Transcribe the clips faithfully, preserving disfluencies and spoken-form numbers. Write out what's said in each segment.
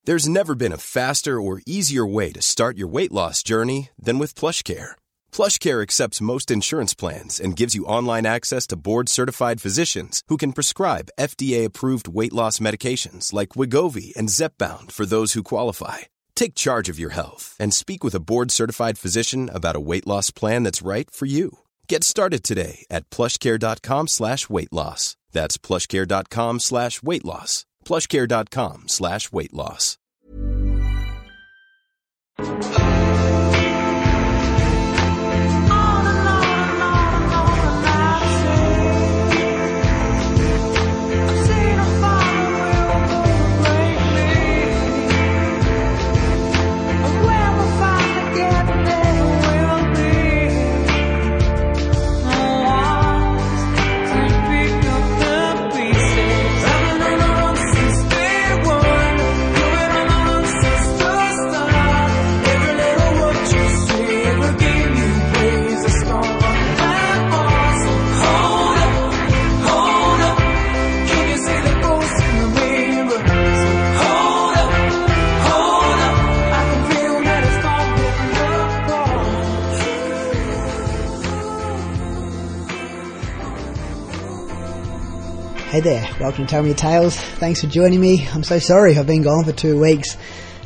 There's never been a faster or easier way to start your weight loss journey than with PlushCare. PlushCare accepts most insurance plans and gives you online access to board-certified physicians who can prescribe F D A-approved weight loss medications like Wegovy and Zepbound for those who qualify. Take charge of your health and speak with a board-certified physician about a weight loss plan that's right for you. Get started today at plushcare.com slash weight loss. That's plushcare.com slash weight loss. plushcare.com slash weight loss. Hey there, welcome to Tell Me Your Tales. Thanks for joining me. I'm so sorry I've been gone for two weeks.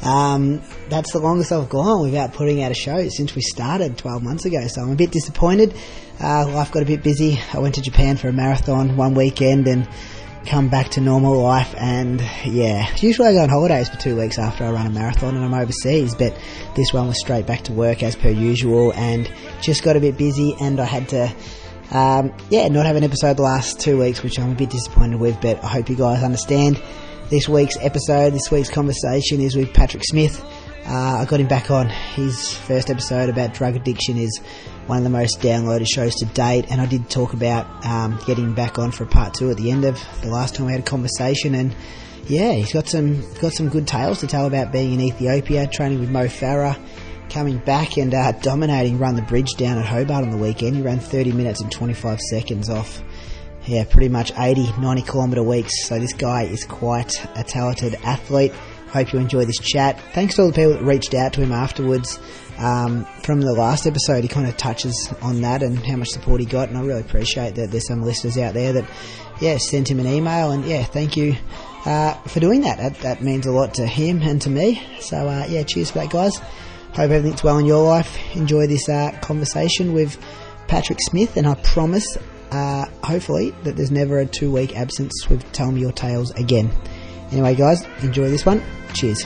Um, that's the longest I've gone without putting out a show since we started twelve months ago, so I'm a bit disappointed. Uh, life got a bit busy. I went to Japan for a marathon one weekend and come back to normal life, and yeah, usually I go on holidays for two weeks after I run a marathon and I'm overseas, but this one was straight back to work as per usual and just got a bit busy, and I had to Um, yeah, not have an episode the last two weeks, which I'm a bit disappointed with, but I hope you guys understand. This week's episode, this week's conversation is with Patrick Smith. Uh, I got him back on. His first episode about drug addiction is one of the most downloaded shows to date, and I did talk about um, getting him back on for a part two at the end of the last time we had a conversation, and yeah, he's got some got some good tales to tell about being in Ethiopia, training with Mo Farah, coming back and uh, dominating Run the Bridge down at Hobart on the weekend. He ran thirty minutes and twenty-five seconds off, yeah, pretty much eighty, ninety kilometre weeks. So this guy is quite a talented athlete. Hope you enjoy this chat. Thanks to all the people that reached out to him afterwards. Um, from the last episode, he kind of touches on that and how much support he got, and I really appreciate that there's some listeners out there that, yeah, sent him an email, and yeah, thank you uh, for doing that. that. That means a lot to him and to me. So uh, yeah, cheers for that, guys. Hope everything's well in your life. Enjoy this uh, conversation with Patrick Smith, and I promise, uh, hopefully, that there's never a two-week absence with Tell Me Your Tales again. Anyway, guys, enjoy this one. Cheers.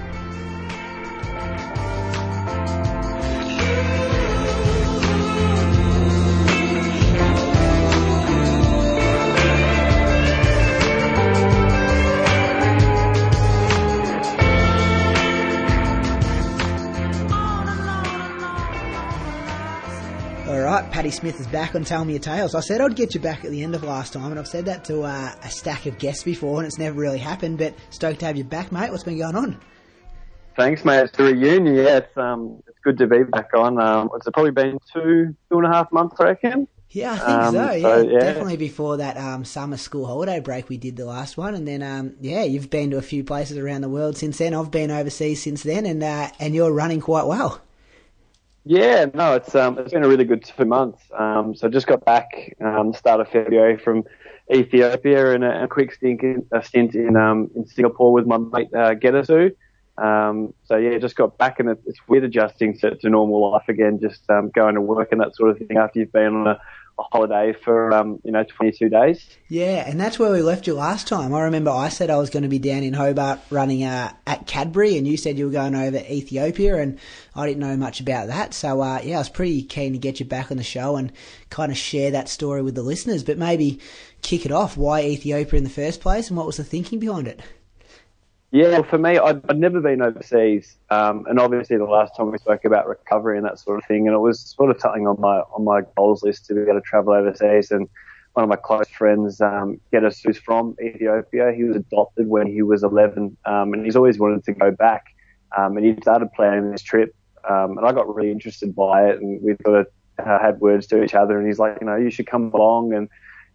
Paddy Smith is back on Tell Me Your Tales. I said I'd get you back at the end of last time, and I've said that to uh, a stack of guests before, and it's never really happened, but stoked to have you back, mate. What's been going on? Thanks, mate. It's a reunion. Yeah, it's, um, it's good to be back on. Um, it's probably been two, two and a half months, I reckon. Yeah, I think um, so, yeah. so, yeah. Definitely before that um, summer school holiday break we did the last one, and then, um, yeah, you've been to a few places around the world since then. I've been overseas since then, and uh, and you're running quite well. Yeah, no, it's um, it's been a really good two months. Um, so I just got back um, the start of February from Ethiopia, and a, a quick stint in, a stint in um in Singapore with my mate uh, Getasu. Um, so yeah, just got back, and it, it's weird adjusting to, to normal life again, just um, going to work and that sort of thing after you've been on a, a holiday for um you know twenty-two days. Yeah, and that's where we left you last time. I remember I said I was going to be down in Hobart running uh, at Cadbury, and you said you were going over to Ethiopia, and I didn't know much about that. So uh, yeah, I was pretty keen to get you back on the show and kind of share that story with the listeners, but maybe kick it off. Why Ethiopia in the first place, and what was the thinking behind it? Yeah, for me, I'd, I'd never been overseas, um, and obviously the last time we spoke about recovery and that sort of thing, and it was sort of something on my on my goals list to be able to travel overseas. And one of my close friends, um, Geddes, who's from Ethiopia, he was adopted when he was eleven, um, and he's always wanted to go back, um, and he started planning this trip, um, and I got really interested by it, and we sort of uh, had words to each other, and he's like, you know, you should come along, and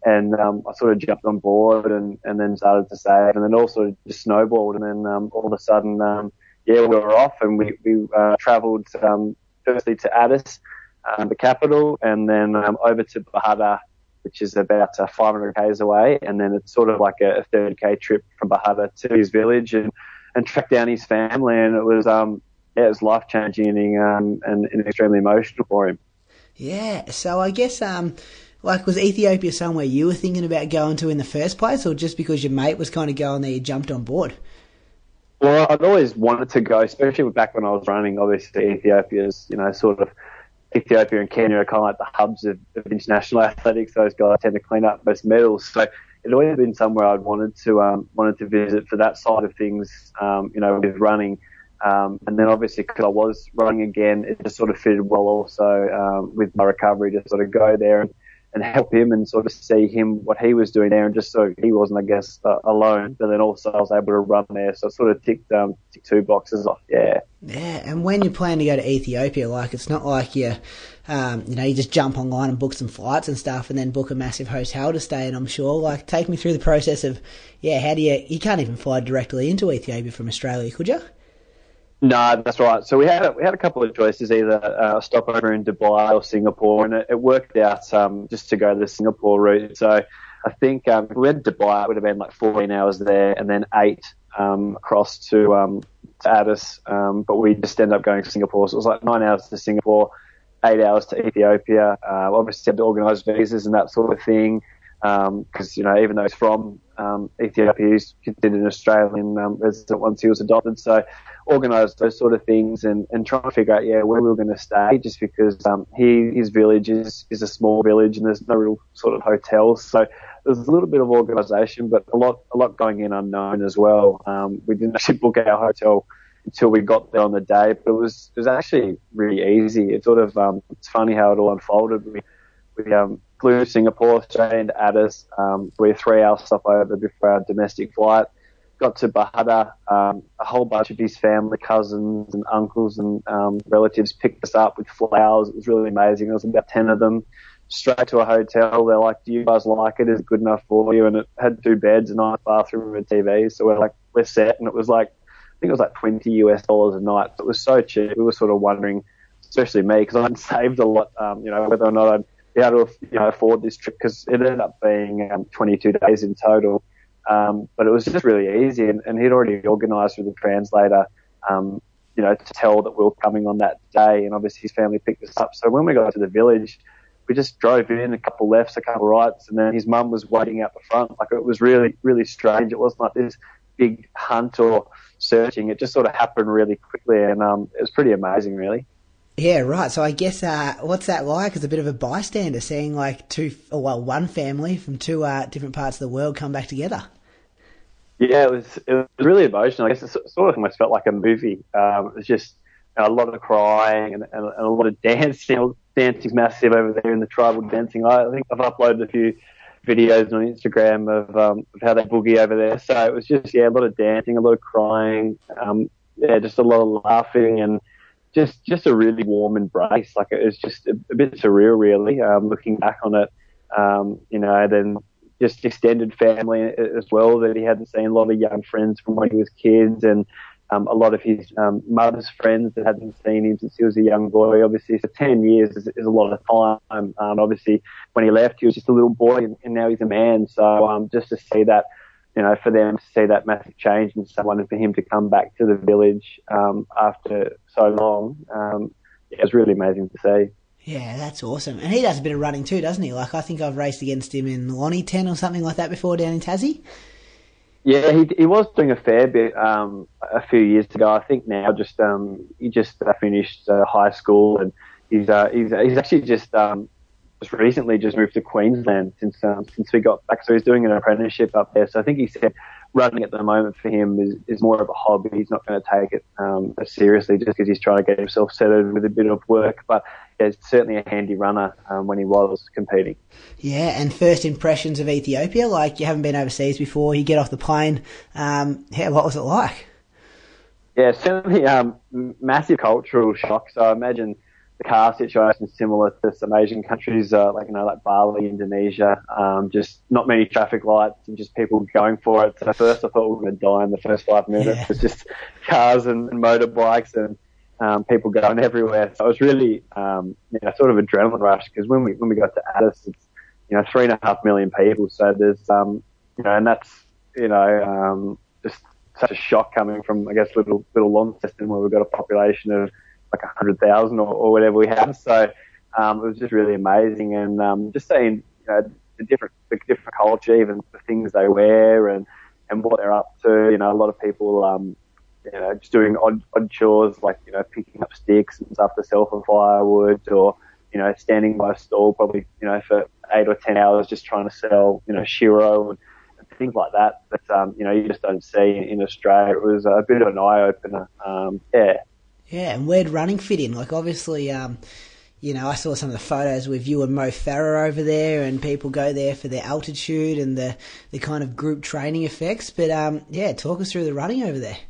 And um, I sort of jumped on board and, and then started to save, and then also just snowballed. And then um, all of a sudden, um, yeah, we were off, and we, we uh, travelled um, firstly to Addis, um, the capital, and then um, over to Bahada, which is about uh, five hundred kays away. And then it's sort of like a, a thirty k trip from Bahada to his village, and, and tracked down his family. And it was, um, yeah, it was life changing um, and, and extremely emotional for him. Yeah, so I guess, um, like, was Ethiopia somewhere you were thinking about going to in the first place, or just because your mate was kind of going there, you jumped on board? Well, I'd always wanted to go, especially back when I was running. Obviously, Ethiopia's, you know, sort of, Ethiopia and Kenya are kind of like the hubs of, of international athletics. Those guys tend to clean up most medals. So it'd always been somewhere I'd wanted to, um, wanted to visit for that side of things, um, you know, with running. Um, and then obviously because I was running again, it just sort of fitted well also um, with my recovery to sort of go there and, and help him and sort of see him, what he was doing there, and just so he wasn't, I guess, uh, alone. But then also I was able to run there, so it sort of ticked, um, ticked two boxes off, yeah. Yeah, and when you plan to go to Ethiopia, like, it's not like you, um, you know, you just jump online and book some flights and stuff and then book a massive hotel to stay in, I'm sure. Like, take me through the process of, yeah, how do you, you can't even fly directly into Ethiopia from Australia, could you? No, that's right. So we had a, we had a couple of choices, either uh, stop over in Dubai or Singapore, and it, it worked out um, just to go the Singapore route. So I think um, if we went to Dubai, it would have been like fourteen hours there, and then eight um, across to, um, to Addis. Um, but we just ended up going to Singapore, so it was like nine hours to Singapore, eight hours to Ethiopia. Uh, obviously, had to organise visas and that sort of thing. Because, um, you know, even though he's from um, Ethiopia, he's considered an Australian um, resident once he was adopted. So organised those sort of things and, and trying to figure out, yeah, where we were going to stay, just because um, he, his village is, is a small village and there's no real sort of hotels. So there's a little bit of organisation, but a lot a lot going in unknown as well. Um, we didn't actually book our hotel until we got there on the day, but it was it was actually really easy. It sort of um, it's funny how it all unfolded. We we um, flew to Singapore, straight into Addis. Um, we were three hours stopover before our domestic flight. Got to Bahada. Um, a whole bunch of his family, cousins and uncles and um, relatives picked us up with flowers. It was really amazing. There was about ten of them. Straight to a hotel. They're like, "Do you guys like it? Is it good enough for you?" And it had two beds, a nice bathroom, and a T V. So we're like, we're set. And it was like, I think it was like twenty U S dollars a night. So it was so cheap. We were sort of wondering, especially me, because I hadn't saved a lot, um, you know, whether or not I'd be able to, you know, afford this trip, because it ended up being um, twenty-two days in total. Um, but it was just really easy, and, and he'd already organised with the translator, um, you know, to tell that we were coming on that day, and obviously his family picked us up. So when we got to the village, we just drove in, a couple lefts, a couple rights, and then his mum was waiting out the front. Like, it was really, really strange. It wasn't like this big hunt or searching. It just sort of happened really quickly, and um, it was pretty amazing, really. Yeah, right. So I guess uh, what's that like as a bit of a bystander, seeing like two, or well, one family from two uh, different parts of the world come back together? Yeah, it was it was really emotional. I guess it sort of almost felt like a movie. Um, it was just, you know, a lot of crying and, and, and a lot of dancing. Dancing's massive over there in the tribal dancing. I think I've uploaded a few videos on Instagram of, um, of how they boogie over there. So it was just, yeah, a lot of dancing, a lot of crying, um, yeah, just a lot of laughing, and just just a really warm embrace. Like, it was just a, a bit surreal, really, um, looking back on it. Um, you know, then just extended family as well that he hadn't seen, a lot of young friends from when he was kids, and um, a lot of his um, mother's friends that hadn't seen him since he was a young boy. Obviously, so ten years is, is a lot of time. Um, obviously, when he left, he was just a little boy, and, and now he's a man. So um, just to see that, you know, for them to see that massive change in someone, and for him to come back to the village um, after so long, um, yeah, it was really amazing to see. Yeah, that's awesome. And he does a bit of running too, doesn't he? Like, I think I've raced against him in Lonnie ten or something like that before down in Tassie. Yeah, he he was doing a fair bit um, a few years ago. I think now just um, he just uh, finished uh, high school, and he's uh, he's he's actually just um, just recently just moved to Queensland since um, since we got back. So he's doing an apprenticeship up there. So I think he said running at the moment for him is, is more of a hobby. He's not going to take it um, seriously just because he's trying to get himself settled with a bit of work. But yeah, it's certainly a handy runner um, when he was competing. Yeah, and first impressions of Ethiopia, like, you haven't been overseas before, you get off the plane. Um, yeah, what was it like? Yeah, certainly um, massive cultural shock. So I imagine the car situation is similar to some Asian countries, uh, like, you know, like Bali, Indonesia. Um, just not many traffic lights and just people going for it. So at first I thought we were going to die in the first five minutes. Yeah. It's just cars and, and motorbikes and um, people going everywhere. So it was really, um, you know, sort of adrenaline rush, because when we when we got to Addis, it's, you know, three and a half million people. So there's, um, you know, and that's, you know, um, just such a shock coming from, I guess, little little Launceston, where we've got a population of like one hundred thousand or, or whatever we have. So um, it was just really amazing. And um, just seeing, you know, the different the different culture, even the things they wear and, and what they're up to. You know, a lot of people, um, you know, just doing odd, odd chores, like, you know, picking up sticks and stuff to sell for firewood, or, you know, standing by a stall probably, you know, for eight or ten hours just trying to sell, you know, shiro and, and things like that. That, um, you know, you just don't see in, in Australia. It was a bit of an eye-opener. Um, yeah. Yeah, and where'd running fit in? Like, obviously, um, you know, I saw some of the photos with you and Mo Farah over there, and people go there for the altitude and the, the kind of group training effects. But, um, yeah, talk us through the running over there.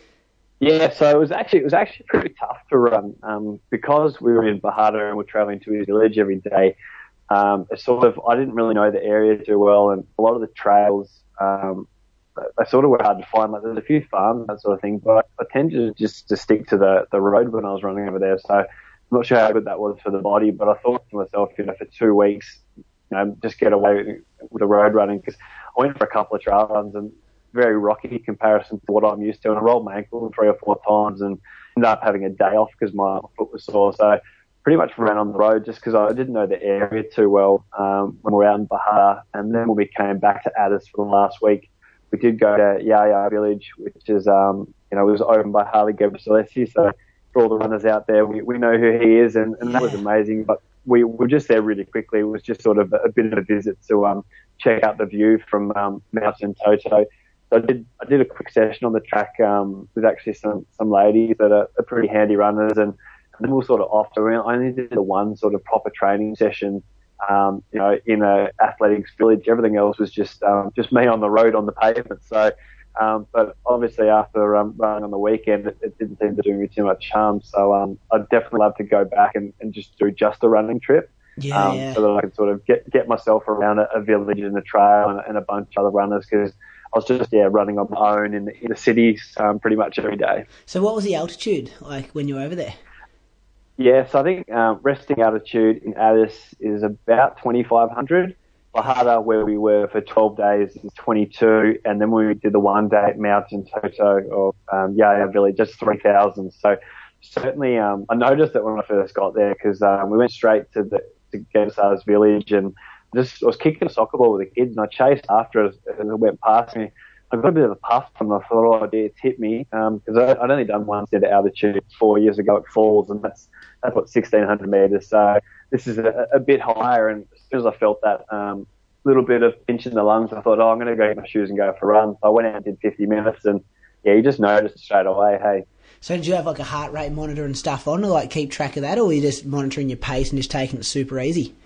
Yeah, so it was actually it was actually pretty tough to run um, because we were in Bahada and we're travelling to his village every day. Um, it's sort of I didn't really know the area too well, and a lot of the trails um, they sort of were hard to find. Like, there's a few farms, that sort of thing, but I tended to just to stick to the, the road when I was running over there. So I'm not sure how good that was for the body, but I thought to myself, you know, for two weeks, you know, just get away with the road running, because I went for a couple of trail runs and very rocky comparison to what I'm used to, and I rolled my ankle three or four times and ended up having a day off because my foot was sore. So pretty much ran on the road just because I didn't know the area too well um, when we were out in Bahar. And then when we came back to Addis for the last week, we did go to Yaya village, which is, um, you know, it was owned by Harley Gebrselassie. So for all the runners out there, we, we know who he is, and, and that was amazing. But we were just there really quickly. It was just sort of a, a bit of a visit to um, check out the view from um, Mountain Toto. So I did I did a quick session on the track um, with actually some, some ladies that are, are pretty handy runners, and, and then we were sort of off. So I only did the one sort of proper training session, um, you know, in a athletics village. Everything else was just um, just me on the road on the pavement. So, um, but obviously after um, running on the weekend, it, it didn't seem to do me too much harm. So um, I'd definitely love to go back and, and just do just a running trip. Yeah, um, yeah. So that I could sort of get get myself around a, a village and a trail and, and a bunch of other runners, because I was just, yeah, running on my own in the, in the cities um, pretty much every day. So what was the altitude like when you were over there? Yeah, so I think um, resting altitude in Addis is about twenty-five hundred. Bahada, where we were for twelve days, is twenty-two. And then when we did the one day at Mountain Toto or um, Yaya village, just three thousand. So certainly um, I noticed that when I first got there, because um, we went straight to the to Gebrselassie village, and just I was kicking a soccer ball with the kids, and I chased after it as it went past me. I got a bit of a puff from the thought, oh dear, it's hit me, because um, I'd only done one set of altitude four years ago at Falls, and that's that's what sixteen hundred metres. So this is a, a bit higher, and as soon as I felt that um, little bit of pinch in the lungs, I thought, oh, I'm going to go get my shoes and go for a run. So I went out and did fifty minutes, and yeah, you just noticed straight away, hey. So did you have like a heart rate monitor and stuff on to like keep track of that, or were you just monitoring your pace and just taking it super easy?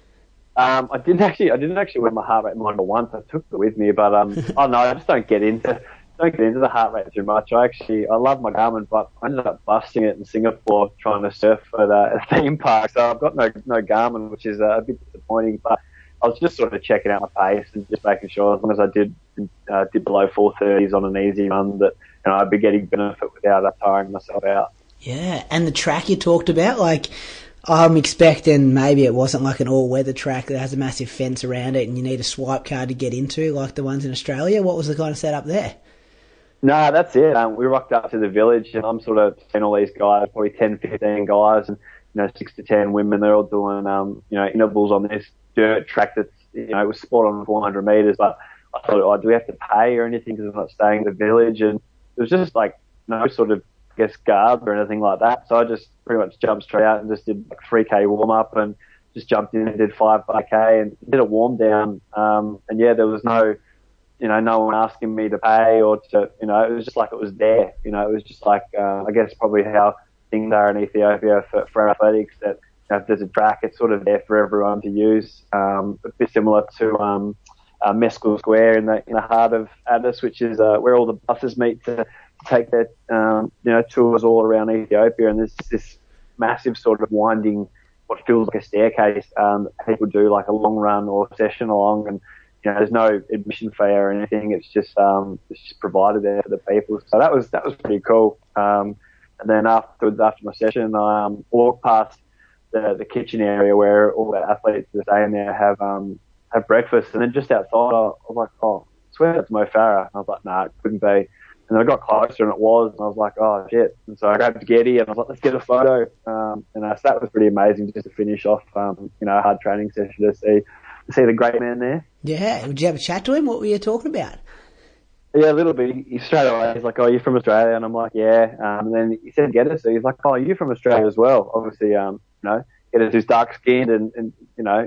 Um, I didn't actually, I didn't actually wear my heart rate monitor once. I took it with me, but um, oh no, I just don't get into, don't get into the heart rate too much. I actually, I love my Garmin, but I ended up busting it in Singapore trying to surf at a, a theme park. So I've got no no Garmin, which is uh, a bit disappointing. But I was just sort of checking out my pace and just making sure, as long as I did uh, did below four thirties on an easy run, that you know I'd be getting benefit without uh, tiring myself out. Yeah, and the track you talked about, like, I'm expecting maybe it wasn't like an all-weather track that has a massive fence around it and you need a swipe card to get into, like the ones in Australia. What was the kind of setup there? No, that's it. Um, we rocked up to the village, and I'm sort of seeing all these guys, probably ten, fifteen guys, and you know, six to ten women. They're all doing, um, you know, intervals on this dirt track that's, you know, it was spot on four hundred metres. But I thought, oh, do we have to pay or anything because we're not staying in the village? And it was just like no sort of, I guess, guard or anything like that. So I just pretty much jumped straight out and just did like three K warm up, and just jumped in and did five K and did a warm down. Um, and yeah, there was no, you know, no one asking me to pay or to, you know, it was just like it was there. You know, it was just like, uh, I guess probably how things are in Ethiopia for, for athletics, that, you know, if there's a track, it's sort of there for everyone to use. Um, a bit similar to, um, uh, Meskel Square in the, in the heart of Addis, which is, uh, where all the buses meet to take their, um, you know, tours all around Ethiopia. And there's this massive sort of winding, what feels like a staircase. Um, people do like a long run or session along, and you know, there's no admission fee or anything. It's just um, it's just provided there for the people. So that was that was pretty cool. Um, and then afterwards, after my session, I um, walked past the the kitchen area where all the athletes that are staying there have um have breakfast, and then just outside, I was like, oh, I swear that's Mo Farah. I was like, nah, it couldn't be. And I got closer, and it was, and I was like, oh shit. And so I grabbed Getty, and I was like, let's get a photo. Um, and uh, so that was pretty amazing, just to finish off, um, you know, a hard training session to see to see the great man there. Yeah, did you have a chat to him? What were you talking about? Yeah, a little bit. He straight away, he's like, oh, you're from Australia? And I'm like, yeah. Um, and then he said Geddes, so he's like, oh, you're from Australia as well. Obviously, um, you know, Geddes is dark-skinned, and, and, you know,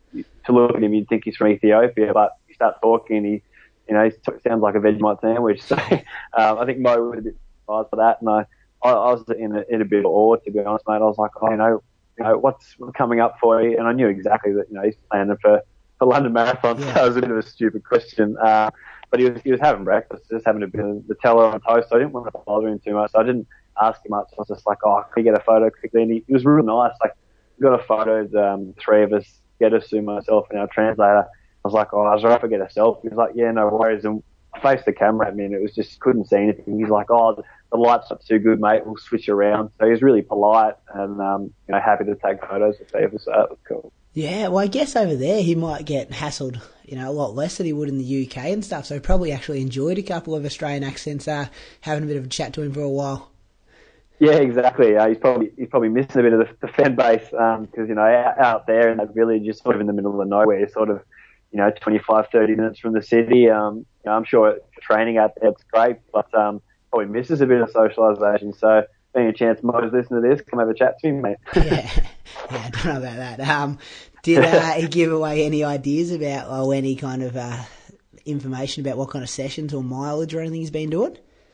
to look at him, you'd think he's from Ethiopia, but you start talking, he, you know, he sounds like a Vegemite sandwich. So um, I think Mo was a bit surprised for that, and I, I, I was in a, in a bit of awe, to be honest, mate. I was like, oh, you know, you know, what's coming up for you? And I knew exactly that, you know, he's planning for, for London Marathon, yeah. So it was a bit of a stupid question. Uh, but he was he was having breakfast, just having a bit of the teller on toast, so I didn't want to bother him too much. So I didn't ask him much. I was just like, oh, can we get a photo quickly? And he, he was really nice. Like, we got a photo, um, three of us, Geddes, myself, and our translator. I was like, oh, I was right if I get a selfie. He was like, yeah, no worries. And I faced the camera at me, and it was just, couldn't see anything. He's like, oh, the, the light's not too good, mate. We'll switch around. So he was really polite and, um, you know, happy to take photos with people. So that was cool. Yeah, well, I guess over there he might get hassled, you know, a lot less than he would in the U K and stuff. So he probably actually enjoyed a couple of Australian accents, uh, having a bit of a chat to him for a while. Yeah, exactly. Uh, he's probably he's probably missing a bit of the, the fan base because, um, you know, out, out there in that village, you're sort of in the middle of nowhere, sort of, you know, twenty-five, thirty minutes from the city. Um, you know, I'm sure training out there, it's great, but um, probably misses a bit of socialisation. So, being a chance Mo's listen to this, come have a chat to me, mate. yeah, yeah, I don't know about that. Um, did uh, he give away any ideas about, or any kind of uh, information about what kind of sessions or mileage or anything he's been doing?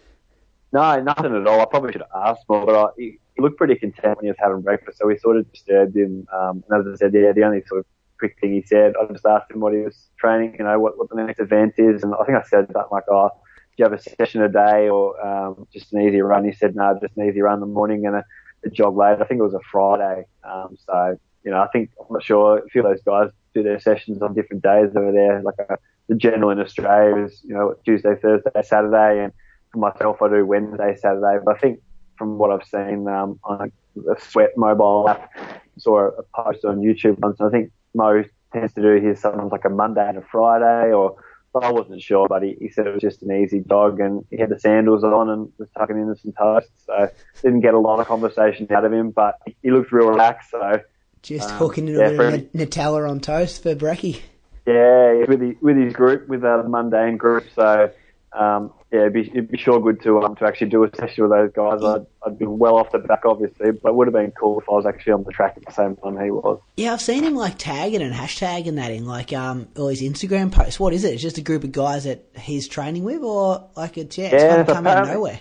No, nothing at all. I probably should have asked more, but I, he, he looked pretty content when he was having breakfast, so we sort of disturbed him. Um, and as I said, yeah, the only sort of quick thing he said, I just asked him what he was training, you know, what, what the next event is, and I think I said something like, oh, do you have a session a day or um, just an easy run? He said, no, just an easy run in the morning and a, a jog later. I think it was a Friday. Um, so, you know, I think, I'm not sure, a few of those guys do their sessions on different days over there. Like a, the general in Australia is, you know, Tuesday, Thursday, Saturday, and for myself, I do Wednesday, Saturday. But I think from what I've seen um, on a Sweat mobile app, saw a post on YouTube once, and I think Mo tends to do his sometimes like a Monday and a Friday, or I wasn't sure, but he, he said it was just an easy jog, and he had the sandals on and was tucking into some toast, so didn't get a lot of conversation out of him, but he looked real relaxed. So just um, hooking into yeah, a bit of Nutella on toast for brekkie. Yeah, with his, with his group, with uh, the mundane group. So um, yeah, it'd be, it'd be sure good to um, to actually do a session with those guys. I'd, I'd be well off the back, obviously, but it would have been cool if I was actually on the track at the same time he was. Yeah, I've seen him like tagging and hashtagging that in like um all his Instagram posts. What is it? It's just a group of guys that he's training with, or like it's yeah, it's yeah, kind of come out of nowhere.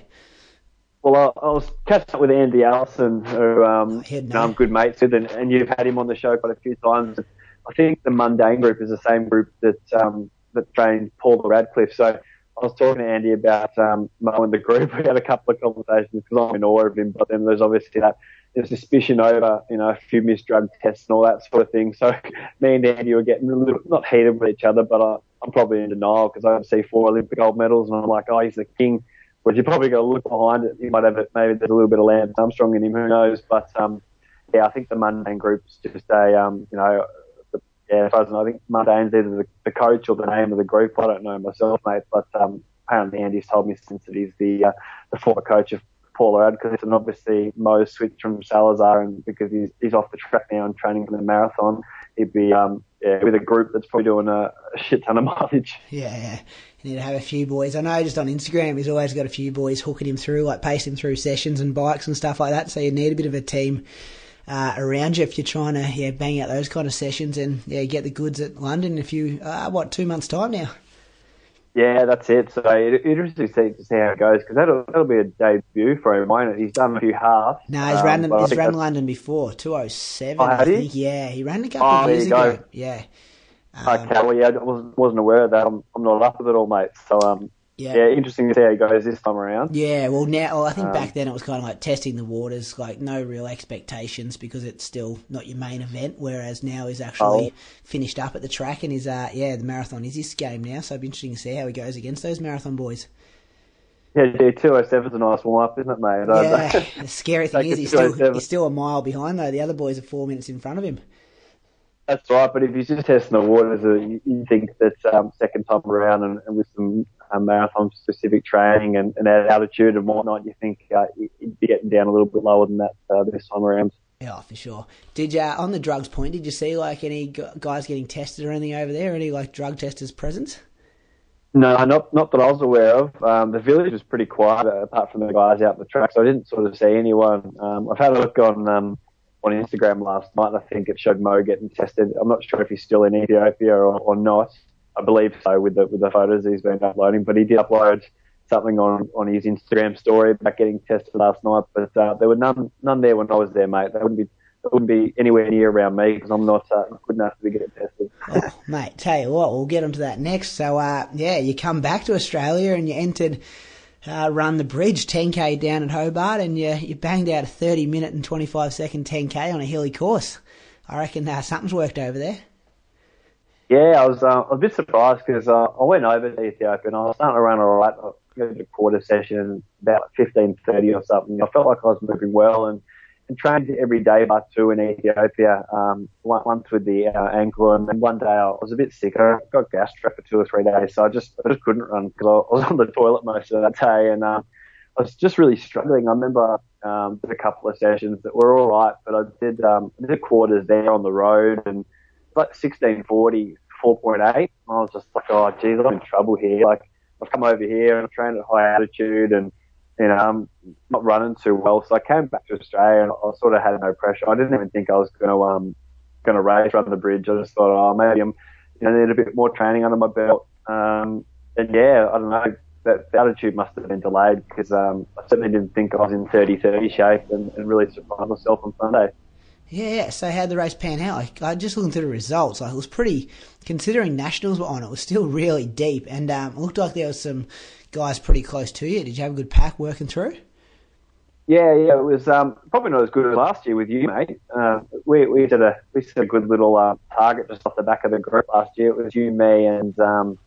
Well, I, I was catching up with Andy Allison, who um, oh, no. I'm good mates with, and, and you've had him on the show quite a few times. I think the mundane group is the same group that um, that trained Paul Radcliffe. So I was talking to Andy about um, Mo and the group. We had a couple of conversations because I'm in awe of him, but then there's obviously that there's suspicion over, you know, a few missed drug tests and all that sort of thing. So me and Andy were getting a little, not heated with each other, but I, I'm probably in denial because I see four Olympic gold medals and I'm like, oh, he's the king. But you probably got to look behind it. You might have it. Maybe there's a little bit of Lance Armstrong in him. Who knows? But um, yeah, I think the mundane group's just a um, you know, the, yeah. As far as I know, I think mundane's either the, the coach or the name of the group. I don't know myself, mate. But um, apparently Andy's told me since that he's the uh, the former coach of Paul Radcliffe, and obviously Mo's switched from Salazar, and because he's he's off the track now and training for the marathon, he'd be um yeah with a group that's probably doing a, a shit ton of mileage. Yeah, yeah. You need to have a few boys. I know just on Instagram he's always got a few boys hooking him through, like pacing him through sessions and bikes and stuff like that. So you need a bit of a team uh, around you if you're trying to yeah bang out those kind of sessions and yeah get the goods at London in a few uh, what two months time now. Yeah, that's it. So it, interesting to see, to see how it goes because that'll that'll be a debut for him, won't it? He's done a few halves. No, he's um, ran he's run London before, two oh seven. Oh, I had he? think. Yeah, he ran a couple oh, of years there you ago. Go. Yeah. Um, okay, well, yeah, I wasn't, wasn't aware of that. I'm, I'm not up with it all, mate. So, um, Yeah. Yeah, interesting to see how he goes this time around. Yeah, well, now, well, I think Um, back then it was kind of like testing the waters, like no real expectations because it's still not your main event, whereas now he's actually Oh. finished up at the track and is, uh, yeah, the marathon is his game now, so it'll be interesting to see how he goes against those marathon boys. Yeah, yeah, two oh seven's a nice warm-up, isn't it, mate? Yeah, the scary thing Take is a he's still, two oh seven. he's still a mile behind, though. The other boys are four minutes in front of him. That's right, but if he's just testing the waters, uh, you, you think that um, second time around and, and with some um, marathon-specific training and, and at altitude and whatnot, you think uh, he'd be getting down a little bit lower than that uh, this time around. Yeah, for sure. Did you, uh, on the drugs point, did you see like any gu- guys getting tested or anything over there? Any like drug testers present? No, not not that I was aware of. Um, the village was pretty quiet uh, apart from the guys out the track, so I didn't sort of see anyone. Um, I've had a look on um, on Instagram last night, and I think it showed Mo getting tested. I'm not sure if he's still in Ethiopia or, or not. I believe so with the with the photos he's been uploading, but he did upload something on, on his Instagram story about getting tested last night. But uh, there were none none there when I was there, mate. They wouldn't be they wouldn't be anywhere near around me because I'm not uh, good enough to be getting tested. Oh, mate, tell you what, we'll get onto that next. So, uh, yeah, you come back to Australia and you entered uh, Run the Bridge, ten K down at Hobart, and you, you banged out a thirty minute and twenty-five second ten K on a hilly course. I reckon uh, something's worked over there. Yeah, I was uh, a bit surprised because uh, I went over to Ethiopia and I was starting to run all right. I did a quarter session, about fifteen thirty or something. I felt like I was moving well and, and trained every day but two in Ethiopia, um, once with the uh, ankle, and then one day I was a bit sick. I got gastro for two or three days, so I just I just couldn't run because I was on the toilet most of that day, and um, I was just really struggling. I remember um, did a couple of sessions that were all right, but I did um, I did quarters there on the road and like sixteen forty, four point eight. I was just like, oh, geez, I'm in trouble here. Like, I've come over here and I've trained at high altitude and, you know, I'm not running too well. So I came back to Australia and I sort of had no pressure. I didn't even think I was going to, um, going to race Run the Bridge. I just thought, oh, maybe I'm, you know, need a bit more training under my belt. Um, and yeah, I don't know, that the altitude must have been delayed because, um, I certainly didn't think I was in thirty thirty shape and, and really surprised myself on Sunday. Yeah, so how'd the race pan out? Like, I just looking through the results, like it was pretty, considering nationals were on, it was still really deep, and um, it looked like there was some guys pretty close to you. Did you have a good pack working through? Yeah, yeah, it was um, probably not as good as last year with you, mate. Uh, we we did a we set a good little uh, target just off the back of the group last year. It was you, me, and um,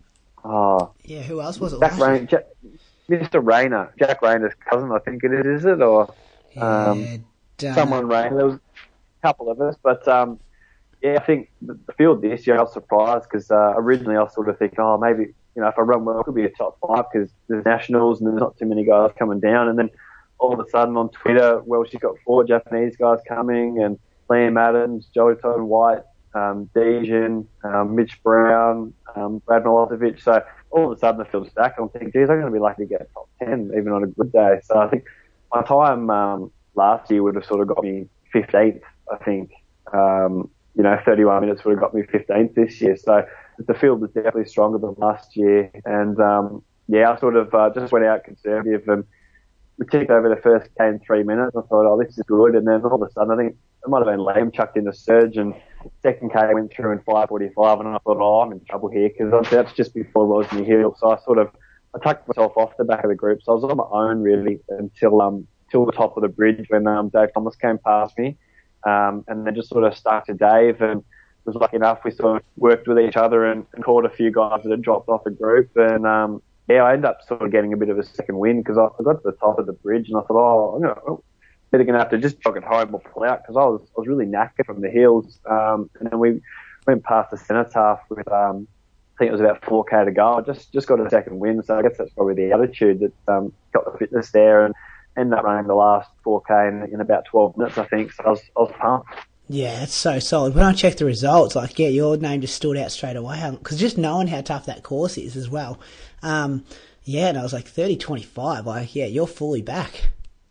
oh, Yeah, who else was it Jack last year? Rain, Jack, Mister Rayner, Jack Rayner's cousin, I think it is, is it, or um, Yeah, don't someone know. Rayner? There was a couple of us, but um, yeah, I think the the field this year I was surprised because uh, originally I was sort of thinking, oh, maybe you know if I run well, it could be a top five because there's nationals and there's not too many guys coming down, and then all of a sudden on Twitter, well, she's got four Japanese guys coming, and Liam Adams, Joey Todd White, um, Dejan, um, Mitch Brown, um, Brad Milosevic. So all of a sudden the field's stacked. I'm thinking, geez, I'm going to be lucky to get a top ten, even on a good day. So I think my time um, last year would have sort of got me fifteenth, I think. Um, you know, thirty-one minutes would have got me fifteenth this year. So the field was definitely stronger than last year. And, um, yeah, I sort of uh, just went out conservative and we ticked over the first K in three minutes. I thought, oh, this is good. And then all of a sudden, I think it might have been Liam chucked in a surge and second K went through in five forty-five. And I thought, oh, I'm in trouble here because that's just before Rosny Hill. So I sort of, I tucked myself off the back of the group. So I was on my own really until, um, till the top of the bridge when, um, Dave Thomas came past me. Um, and then just sort of stuck to Dave and was lucky enough we sort of worked with each other and, and caught a few guys that had dropped off the group. And, um, yeah, I ended up sort of getting a bit of a second win because I, I got to the top of the bridge and I thought, oh, I'm gonna, oh, better going to have to just jog it home or pull out because I was, I was really knackered from the hills. Um, and then we went past the cenotaph with, um, I think it was about four K to go. I just, just got a second win. So I guess that's probably the attitude that, um, got the fitness there and ended up running the last four K in, in about twelve minutes, I think. So I was, I was pumped. Yeah, it's so solid. When I checked the results, like, yeah, your name just stood out straight away. Because just knowing how tough that course is as well. Um, yeah, and I was like thirty twenty-five. Like, yeah, you're fully back.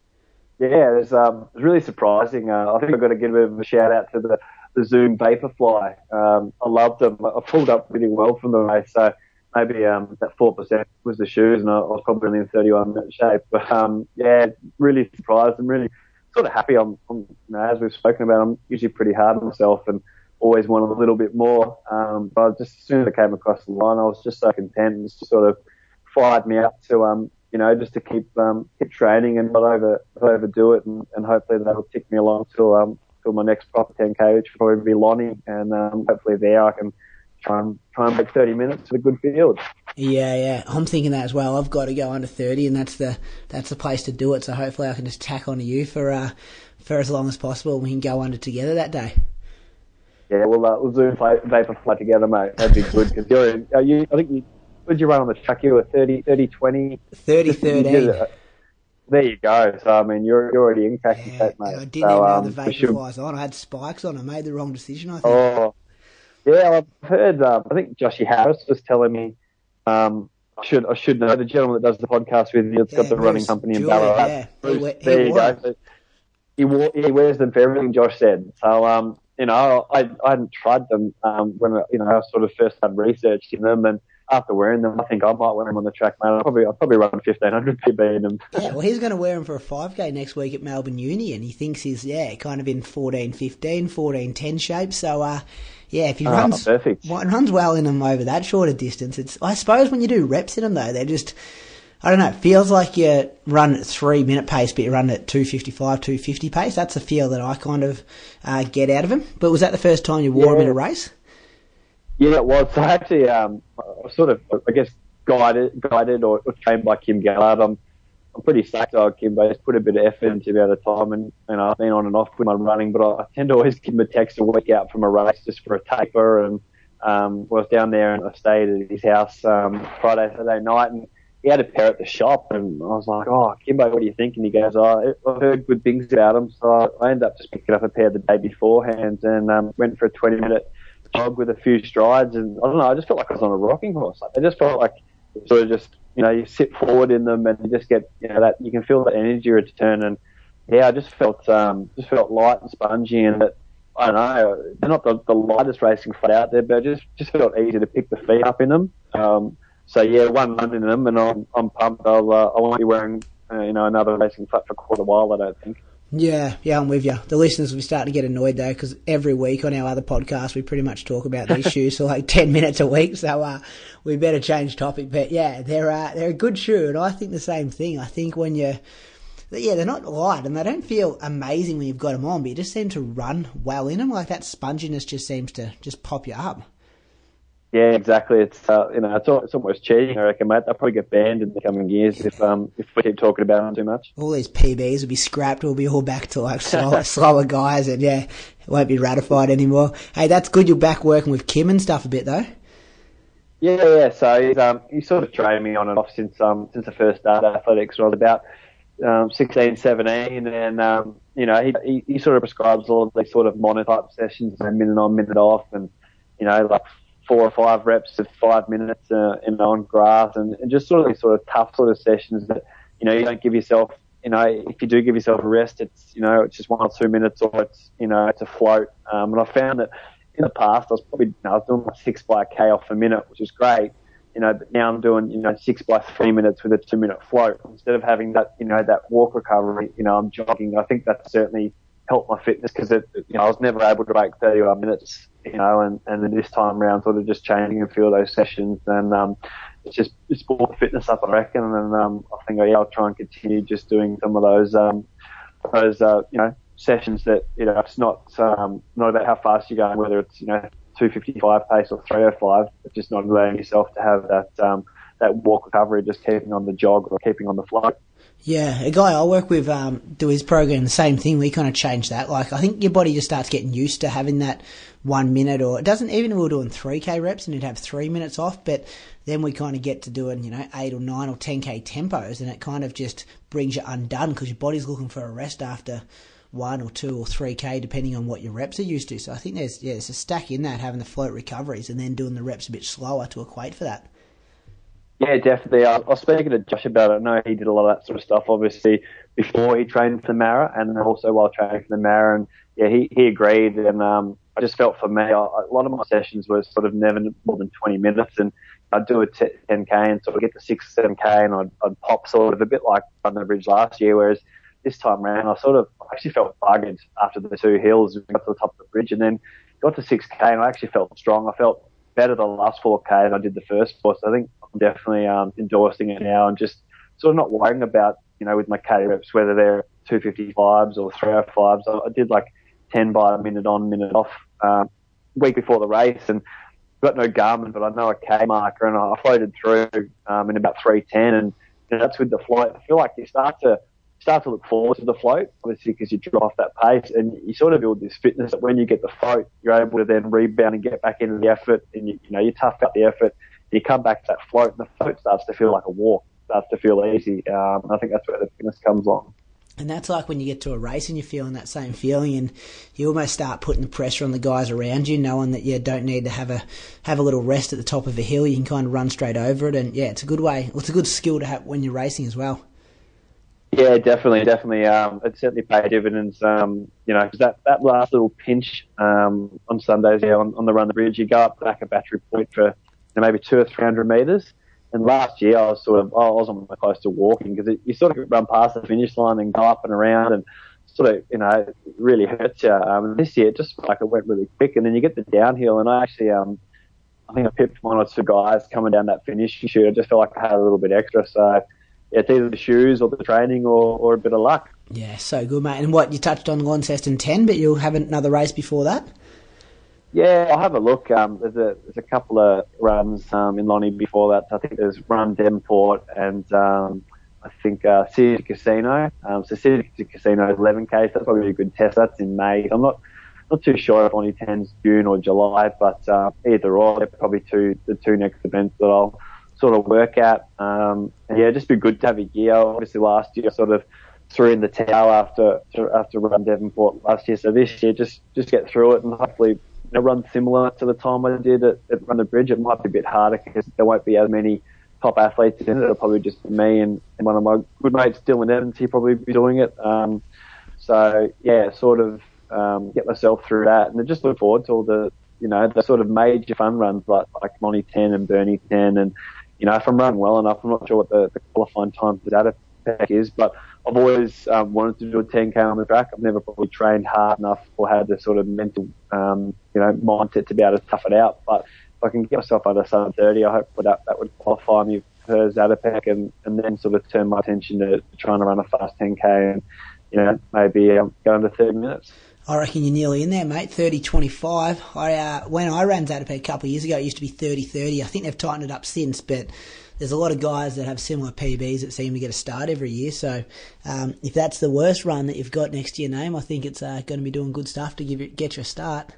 Yeah, it was, um, it was really surprising. Uh, I think I've got to give a bit of a shout out to the, the Zoom Vaporfly. Um, I loved them. I pulled up really well from the race. So maybe um, that four percent was the shoes, and I, I was probably only in thirty-one minute shape. But um, yeah, really surprised and really sort of happy. I'm, I'm you know, as we've spoken about, I'm usually pretty hard on myself and always wanted a little bit more. Um, but just as soon as I came across the line, I was just so content and just sort of fired me up to, um, you know, just to keep um, keep training and not over not overdo it, and, and hopefully that'll tick me along till um till my next proper ten K, which will probably be Lonnie, and um, hopefully there I can try and try and make thirty minutes with a good field. Yeah, yeah, I'm thinking that as well. I've got to go under thirty, and that's the that's the place to do it. So hopefully I can just tack on to you for uh, for as long as possible, and we can go under together that day. Yeah, we'll uh, we'll Zoom play, vapor fly together, mate. That'd be good because you're in, uh, you. I think you. What did you run on the track? You were thirty, thirty, twenty thirty, thirteen. There you go. So I mean, you're you're already in cracking yeah, shape, mate. I didn't so, even um, have the vapor should... flies on. I had spikes on. I made the wrong decision, I think. Oh, yeah. I've heard. Um, I think Joshy Harris was telling me. Um, I should I should know the gentleman that does the podcast with you. It's yeah, got the Bruce running company in Julie, Ballarat. Yeah. Bruce, He, there he you wore go. So he, wore, he wears them for everything. Josh said. So um, you know, I I hadn't tried them um when you know I sort of first had researched in them, and after wearing them, I think I might wear them on the track, mate. I'll probably I'll probably run fifteen hundred P B in them. Yeah, well, he's going to wear them for a five K next week at Melbourne Uni, and he thinks he's yeah kind of in fourteen fifteen, fourteen ten shape. So uh, yeah, if he oh, runs perfect. runs well in them over that shorter distance, it's I suppose when you do reps in them though, they're just. I don't know, it feels like you run at three minute pace, but you run at two fifty-five, two fifty pace. That's the feel that I kind of uh, get out of him. But was that the first time you wore yeah. them in a race? Yeah, it was. So actually, um, I was sort of, I guess, guided, guided or, or trained by Kim Gallard. I'm, I'm pretty stacked on Kimbo. He's put a bit of effort into me at a time, and you know, I've been on and off with my running, but I, I tend to always give him a text a week out from a race just for a taper. And um, I was down there and I stayed at his house um, Friday, Saturday night, and he had a pair at the shop, and I was like, "Oh, Kimbo, what do you think?" And he goes, "Oh, I've heard good things about him." So I ended up just picking up a pair the day beforehand and um, went for a twenty minute jog with a few strides, and I don't know, I just felt like I was on a rocking horse. Like, I just felt like sort of just, you know, you sit forward in them and you just get, you know, that you can feel that energy return. And yeah, I just felt um, just felt light and spongy, and that I don't know, they're not the, the lightest racing flat out there, but I just just felt easy to pick the feet up in them. Um, So yeah, one run in them, and I'm I'm pumped. I'll uh, I won't be wearing uh, you know another racing flat for quite a while, I don't think. Yeah, yeah, I'm with you. The listeners will be starting to get annoyed though, because every week on our other podcast we pretty much talk about these shoes for like ten minutes a week. So uh, we better change topic. But yeah, they're uh, they're a good shoe, and I think the same thing. I think when you yeah, they're not light and they don't feel amazing when you've got them on, but you just seem to run well in them. Like that sponginess just seems to just pop you up. Yeah, exactly. It's uh, you know, it's, it's almost cheating, I reckon, mate. They'll probably get banned in the coming years if um if we keep talking about them too much. All these P Bs will be scrapped. We'll be all back to like slower, slower guys, and yeah, it won't be ratified anymore. Hey, that's good. You're back working with Kim and stuff a bit though. Yeah, yeah. So he's um he sort of trained me on and off since um since I first started athletics when I was about um sixteen, seventeen, and um you know he he, he sort of prescribes all of these sort of mono type sessions, a minute on, minute off, and you know like four or five reps of five minutes uh, in on grass, and, and just sort of these sort of tough sort of sessions that, you know, you don't give yourself, you know, if you do give yourself a rest, it's, you know, it's just one or two minutes, or it's, you know, it's a float. Um, and I found that in the past I was probably, you know, I was doing my six by a K off a minute, which is great, you know, but now I'm doing, you know, six by three minutes with a two minute float. Instead of having that, you know, that walk recovery, you know, I'm jogging. I think that's certainly helped my fitness, because it, you know, I was never able to break thirty-one minutes, you know, and, and then this time around sort of just changing a few of those sessions, and um, it's just, it's brought the fitness up, I reckon, and um, I think, yeah, I'll try and continue just doing some of those, um, those, uh, you know, sessions that, you know, it's not, um, not about how fast you're going, whether it's, you know, two fifty-five pace or three oh five, but just not allowing yourself to have that, um, that walk recovery, just keeping on the jog or keeping on the float. Yeah, a guy I work with um, do his program the same thing. We kind of change that. Like, I think your body just starts getting used to having that one minute, or it doesn't, even if we were doing three K reps and you'd have three minutes off, but then we kind of get to doing, you know, eight or nine or ten K tempos, and it kind of just brings you undone because your body's looking for a rest after one or two or three K, depending on what your reps are used to. So I think there's, yeah, there's a stack in that, having the float recoveries and then doing the reps a bit slower to equate for that. Yeah, definitely. I was speaking to Josh about it. I know he did a lot of that sort of stuff, obviously, before he trained for the Mara, and also while training for the Mara. And yeah, he, he agreed. And um, I just felt for me, I, a lot of my sessions were sort of never more than twenty minutes, and I'd do a ten K and sort of get to six, seven K, and I'd, I'd pop sort of a bit like on the bridge last year. Whereas this time around, I sort of I actually felt buggered after the two hills. We got to the top of the bridge, and then got to six K, and I actually felt strong. I felt better the last four K than I did the first four. So I think I'm definitely um, endorsing it now and just sort of not worrying about, you know, with my K reps, whether they're two fifty-fives or three oh fives. I, I did like ten by a minute on, minute off um, week before the race, and got no Garmin, but I know a K marker, and I floated through um, in about three ten, and you know, that's with the float. I feel like you start to start to look forward to the float, obviously, because you drop off that pace, and you sort of build this fitness that when you get the float, you're able to then rebound and get back into the effort, and you, you know, you tough out the effort, you come back to that float, and the float starts to feel like a walk, starts to feel easy. Um, I think that's where the fitness comes on. And that's like when you get to a race and you're feeling that same feeling, and you almost start putting the pressure on the guys around you, knowing that you don't need to have a have a little rest at the top of a hill. You can kind of run straight over it, and yeah, it's a good way. Well, it's a good skill to have when you're racing as well. Yeah, definitely, definitely. Um, it certainly paid dividends. Um, you know, because that, that last little pinch um, on Sundays, yeah, on, on the run the bridge, you go up back a battery point for you know, maybe two or three hundred metres. And last year I was sort of, I was almost close to walking because you sort of run past the finish line and go up and around and sort of, you know, it really hurts you. Um, this year, it just like it went really quick, and then you get the downhill, and I actually, um, I think I pipped one or two guys coming down that finishing chute. I just felt like I had a little bit extra. So yeah, it's either the shoes or the training or, or a bit of luck. Yeah, so good, mate. And what, you touched on Launceston ten, but you'll have another race before that? Yeah, I'll have a look. Um, there's a there's a couple of runs um, in Lonnie before that. I think there's Run Devonport and um, I think uh, City Casino. Um, so City Casino is eleven K. So that's probably a good test. That's in May. I'm not not too sure if Lonnie ten's June or July, but uh, either or, they're probably two the two next events that I'll sort of work at. Um, and yeah, just be good to have your gear. Obviously, last year I sort of threw in the towel after after Run Devonport last year. So this year, just just get through it and hopefully. A run similar to the time I did at, at Run the Bridge. It might be a bit harder because there won't be as many top athletes in it. It'll probably just be me and, and one of my good mates, Dylan Evans. He'll probably be doing it. Um, so yeah, sort of um, get myself through that, and then just look forward to all the you know the sort of major fun runs like like Monty ten and Bernie ten, and you know if I'm running well enough, I'm not sure what the, the qualifying time for that is, but I've always um, wanted to do a ten K on the track. I've never probably trained hard enough or had the sort of mental, um, you know, mindset to be able to tough it out. But if I can get myself under sub thirty, I hope that that would qualify me for Zatopek, and, and then sort of turn my attention to trying to run a fast ten K and, you know, maybe um, go under thirty minutes. I reckon you're nearly in there, mate. thirty twenty-five. I, uh, when I ran Zatopek a couple of years ago, it used to be thirty thirty. I think they've tightened it up since, but there's a lot of guys that have similar P Bs that seem to get a start every year. So um, if that's the worst run that you've got next to your name, I think it's uh, going to be doing good stuff to give it, get you a start.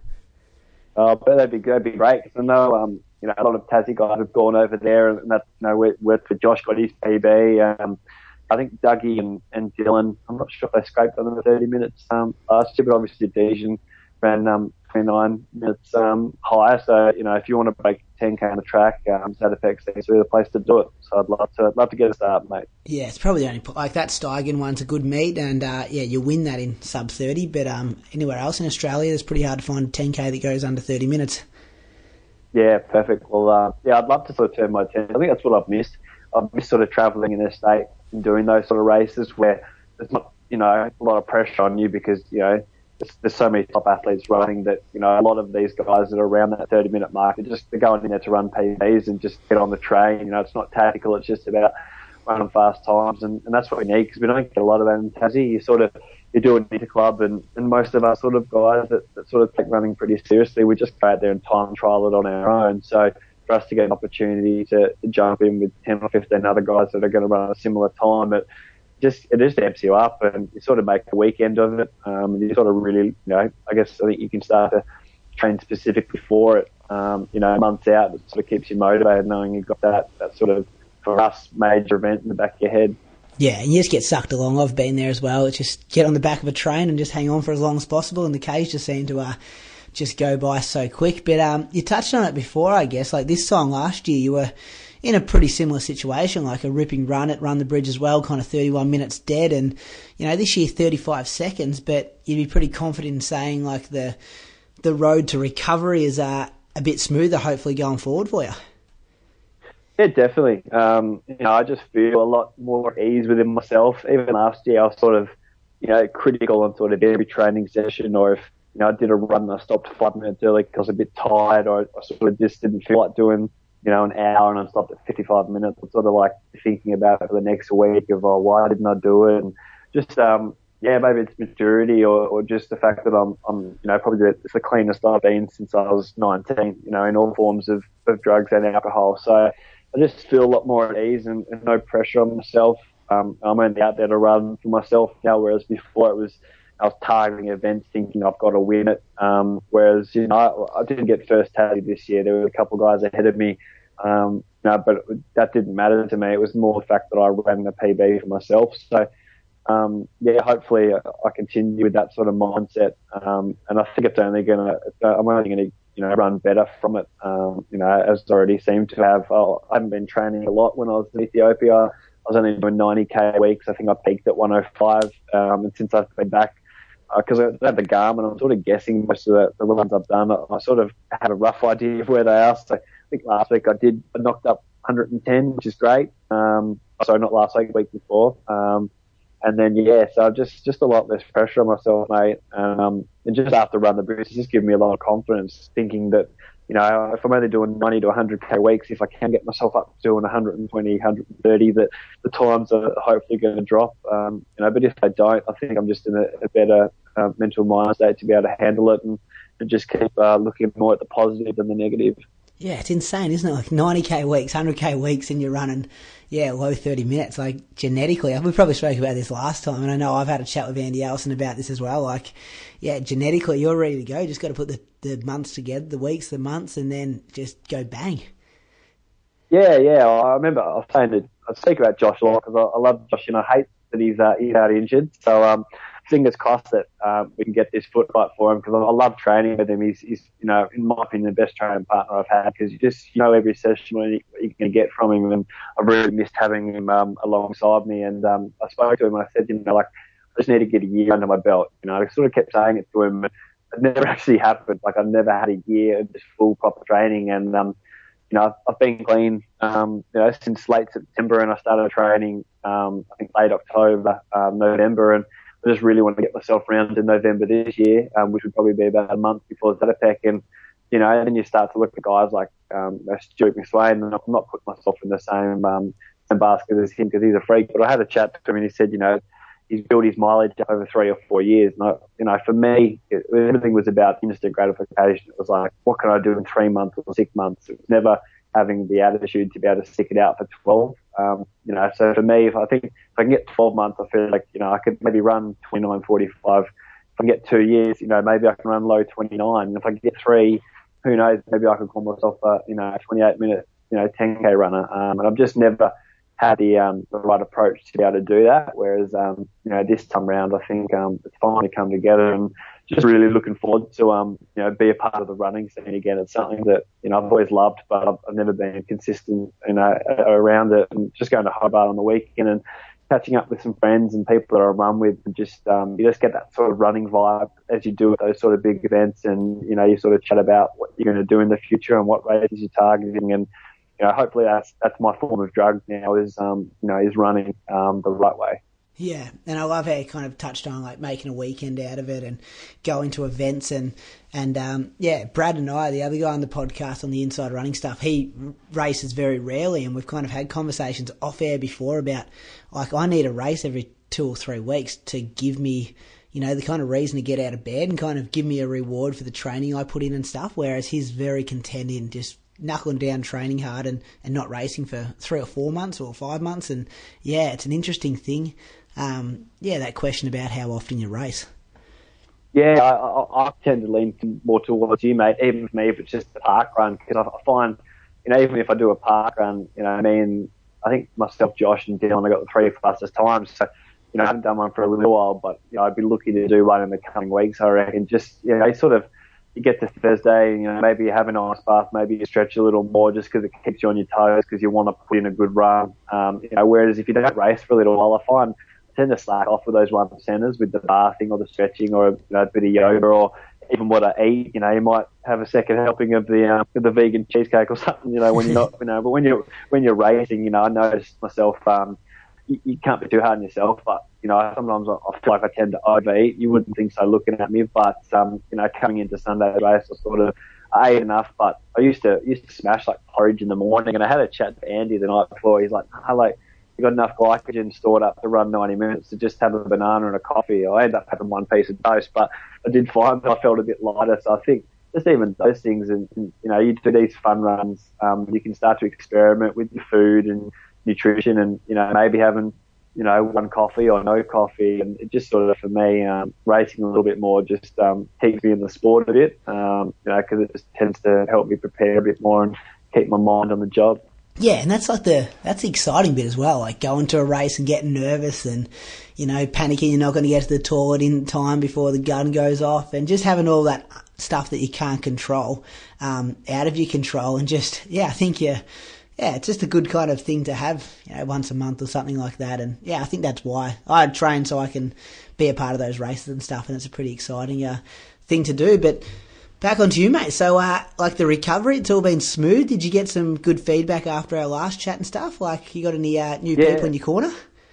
Oh, but that'd be that'd be great. Because I know um, you know a lot of Tassie guys have gone over there, and that's you know where, where for Josh got his P B. Um, I think Dougie and, and Dylan, I'm not sure if they scraped on the thirty minutes um, last year, but obviously Dejan ran um, twenty-nine minutes um, higher. So, you know, if you want to break ten K on the track, um, Zatopek seems to be the place to do it. So I'd love to I'd love to get a start, mate. Yeah, it's probably the only, like that Steigen one's a good meet, and uh, yeah, you win that in sub thirty, but um, anywhere else in Australia, it's pretty hard to find a ten K that goes under thirty minutes. Yeah, perfect. Well, uh, yeah, I'd love to sort of turn my attention. I think that's what I've missed. I've missed sort of travelling in the state and doing those sort of races where there's not, you know, a lot of pressure on you because, you know, there's, there's so many top athletes running that, you know, a lot of these guys that are around that thirty minute mark are just, they're going in there to run P Bs and just get on the train. You know, it's not tactical, it's just about running fast times, and, and that's what we need because we don't get a lot of that in Tassie. You sort of, you do an inter-club, and, and most of us sort of guys that, that sort of take running pretty seriously, we just go out there and time trial it on our own. So for us to get an opportunity to, to jump in with ten or fifteen other guys that are going to run a similar time, it just it just amps you up, and you sort of make a weekend of it. Um, and you sort of really, you know, I guess I think you can start to train specifically for it. Um, you know, months out, it sort of keeps you motivated knowing you've got that, that sort of, for us, major event in the back of your head. Yeah, and you just get sucked along. I've been there as well. It's just get on the back of a train and just hang on for as long as possible, and the Ks just seem to uh, just go by so quick. But um, you touched on it before, I guess. Like this song last year, you were in a pretty similar situation, like a ripping run at Run the Bridge as well, kind of thirty-one minutes dead. And, you know, this year thirty-five seconds, but you'd be pretty confident in saying, like, the the road to recovery is uh, a bit smoother, hopefully, going forward for you. Yeah, definitely. Um, you know, I just feel a lot more ease within myself. Even last year, I was sort of, you know, critical on sort of every training session, or if, you know, I did a run and I stopped five minutes early because I was a bit tired, or I sort of just didn't feel like doing you know, an hour and I stopped at fifty-five minutes. I'm sort of like thinking about it for the next week of, oh, why didn't I do it? And just, um, yeah, maybe it's maturity or, or just the fact that I'm, I'm, you know, probably it's the cleanest I've been since I was nineteen, you know, in all forms of, of drugs and alcohol. So I just feel a lot more at ease and, and no pressure on myself. Um, I'm only out there to run for myself now, whereas before it was, I was targeting events thinking I've got to win it. Um, whereas, you know, I, I didn't get first tally this year. There were a couple of guys ahead of me. Um, no, but that didn't matter to me. It was more the fact that I ran the P B for myself. So, um, yeah, hopefully I continue with that sort of mindset. Um, and I think it's only going to, I'm only going to, you know, run better from it. Um, you know, as I already seem to have. I haven't been training a lot when I was in Ethiopia. I was only doing ninety K weeks. I think I peaked at one oh five. Um, and since I've been back, because uh, I had the Garmin, I'm sort of guessing most of the, the ones I've done. I, I sort of have a rough idea of where they are. So I think last week I did, I knocked up one hundred ten, which is great. Um, sorry, not last week, week before. Um, and then, yeah, so just, just a lot less pressure on myself, mate. Um, and just after Run the Bridge, it's just given me a lot of confidence thinking that, you know, if I'm only doing ninety to one hundred K weeks, if I can get myself up to doing one twenty, one thirty, that the times are hopefully going to drop. Um, you know, but if I don't, I think I'm just in a, a better uh, mental mind state to be able to handle it and, and just keep uh, looking more at the positive than the negative. Yeah, it's insane, isn't it? Like ninety K weeks, one hundred K weeks, and you're running, yeah, low thirty minutes. Like, genetically, we probably spoke about this last time, and I know I've had a chat with Andy Allison about this as well. Like, yeah, genetically, you're ready to go. You just got to put the, the months together, the weeks, the months, and then just go bang. Yeah, yeah. I remember I was saying that I speak about Josh a lot because I, I love Josh and I hate that he's uh, he's out injured. So um, fingers crossed that um, we can get this foot right for him because I, I love training with him. He's, he's, you know, in my opinion, the best training partner I've had because you just you know every session what you, what you can get from him, and I've really missed having him um, alongside me. And um, I spoke to him and I said, you know, like I just need to get a year under my belt. You know, I sort of kept saying it to him. It never actually happened. Like I never had a year of just full proper training, and um, you know, I've, I've been clean, um, you know, since late September, and I started training, um, I think late October, um, November, and I just really want to get myself around to November this year, um, which would probably be about a month before Zatopek, and you know, then you start to look at guys like um, you know, Stuart McSwain, and I'm not putting myself in the same um, same basket as him because he's a freak, but I had a chat to him and he said, you know, he's built his mileage up over three or four years. And I, you know, for me, it, everything was about instant gratification. It was like, what can I do in three months or six months? It was never having the attitude to be able to stick it out for twelve. Um, you know, so for me, if I think if I can get twelve months, I feel like, you know, I could maybe run twenty-nine forty-five. If I can get two years, you know, maybe I can run low twenty-nine. And if I can get three, who knows, maybe I could call myself a, you know, a twenty-eight minute, you know, ten K runner. Um, and I've just never had the, um, the right approach to be able to do that. Whereas, um, you know, this time round, I think, um, it's finally come together and just really looking forward to, um, you know, be a part of the running scene again. It's something that, you know, I've always loved, but I've, I've never been consistent, you know, around it, and just going to Hobart on the weekend and catching up with some friends and people that I run with, and just, um, you just get that sort of running vibe as you do at those sort of big events, and, you know, you sort of chat about what you're going to do in the future and what races you're targeting, and, you know, hopefully that's that's my form of drug now is um you know is running um the right way. Yeah, and I love how you kind of touched on like making a weekend out of it and going to events and and um yeah, Brad and I, the other guy on the podcast on the Inside Running stuff, he races very rarely, and we've kind of had conversations off air before about like I need a race every two or three weeks to give me, you know, the kind of reason to get out of bed and kind of give me a reward for the training I put in and stuff. Whereas he's very content in just knuckling down, training hard, and, and not racing for three or four months or five months. And yeah, it's an interesting thing. Um, yeah, that question about how often you race. Yeah, I, I, I tend to lean more towards you, mate, even for me if it's just a park run, because I, I find, you know, even if I do a park run, you know, I mean, I think myself, Josh and Dylan, I got the three fastest times. So, you know, I haven't done one for a little while, but, you know, I'd be looking to do one in the coming weeks, I reckon. Just, you know, sort of, you get to Thursday, you know, maybe you have an ice bath, maybe you stretch a little more just because it keeps you on your toes because you want to put in a good run. Um, you know, whereas if you don't race for a little while, I find I tend to slack off with those one percenters with the bathing or the stretching or you know, a bit of yoga or even what I eat. You know, you might have a second helping of the um, of the vegan cheesecake or something. You know, when you're not, you know, but when you're when you're racing, you know, I notice myself. Um, you, you can't be too hard on yourself, but you know, sometimes I, I feel like I tend to overeat. You wouldn't think so looking at me, but um, you know, coming into Sunday's race, I sort of I ate enough, but I used to used to smash like porridge in the morning. And I had a chat to Andy the night before. He's like, "I like you got enough glycogen stored up to run ninety minutes to just have a banana and a coffee." I ended up having one piece of toast, but I did find that I felt a bit lighter. So I think just even those things, and, and you know, you do these fun runs, um, you can start to experiment with your food and nutrition, and you know, maybe having you know, one coffee or no coffee. And it just sort of, for me, um, racing a little bit more just um, keeps me in the sport a bit, um, you know, because it just tends to help me prepare a bit more and keep my mind on the job. Yeah, and that's like the that's the exciting bit as well, like going to a race and getting nervous and, you know, panicking you're not going to get to the toilet in time before the gun goes off, and just having all that stuff that you can't control um, out of your control. And just, yeah, I think you're, yeah, it's just a good kind of thing to have, you know, once a month or something like that. And yeah, I think that's why I train, so I can be a part of those races and stuff, and it's a pretty exciting uh, thing to do. But back onto you, mate. So, uh, like the recovery, it's all been smooth. Did you get some good feedback after our last chat and stuff? Like, you got any uh, new yeah. people in your corner?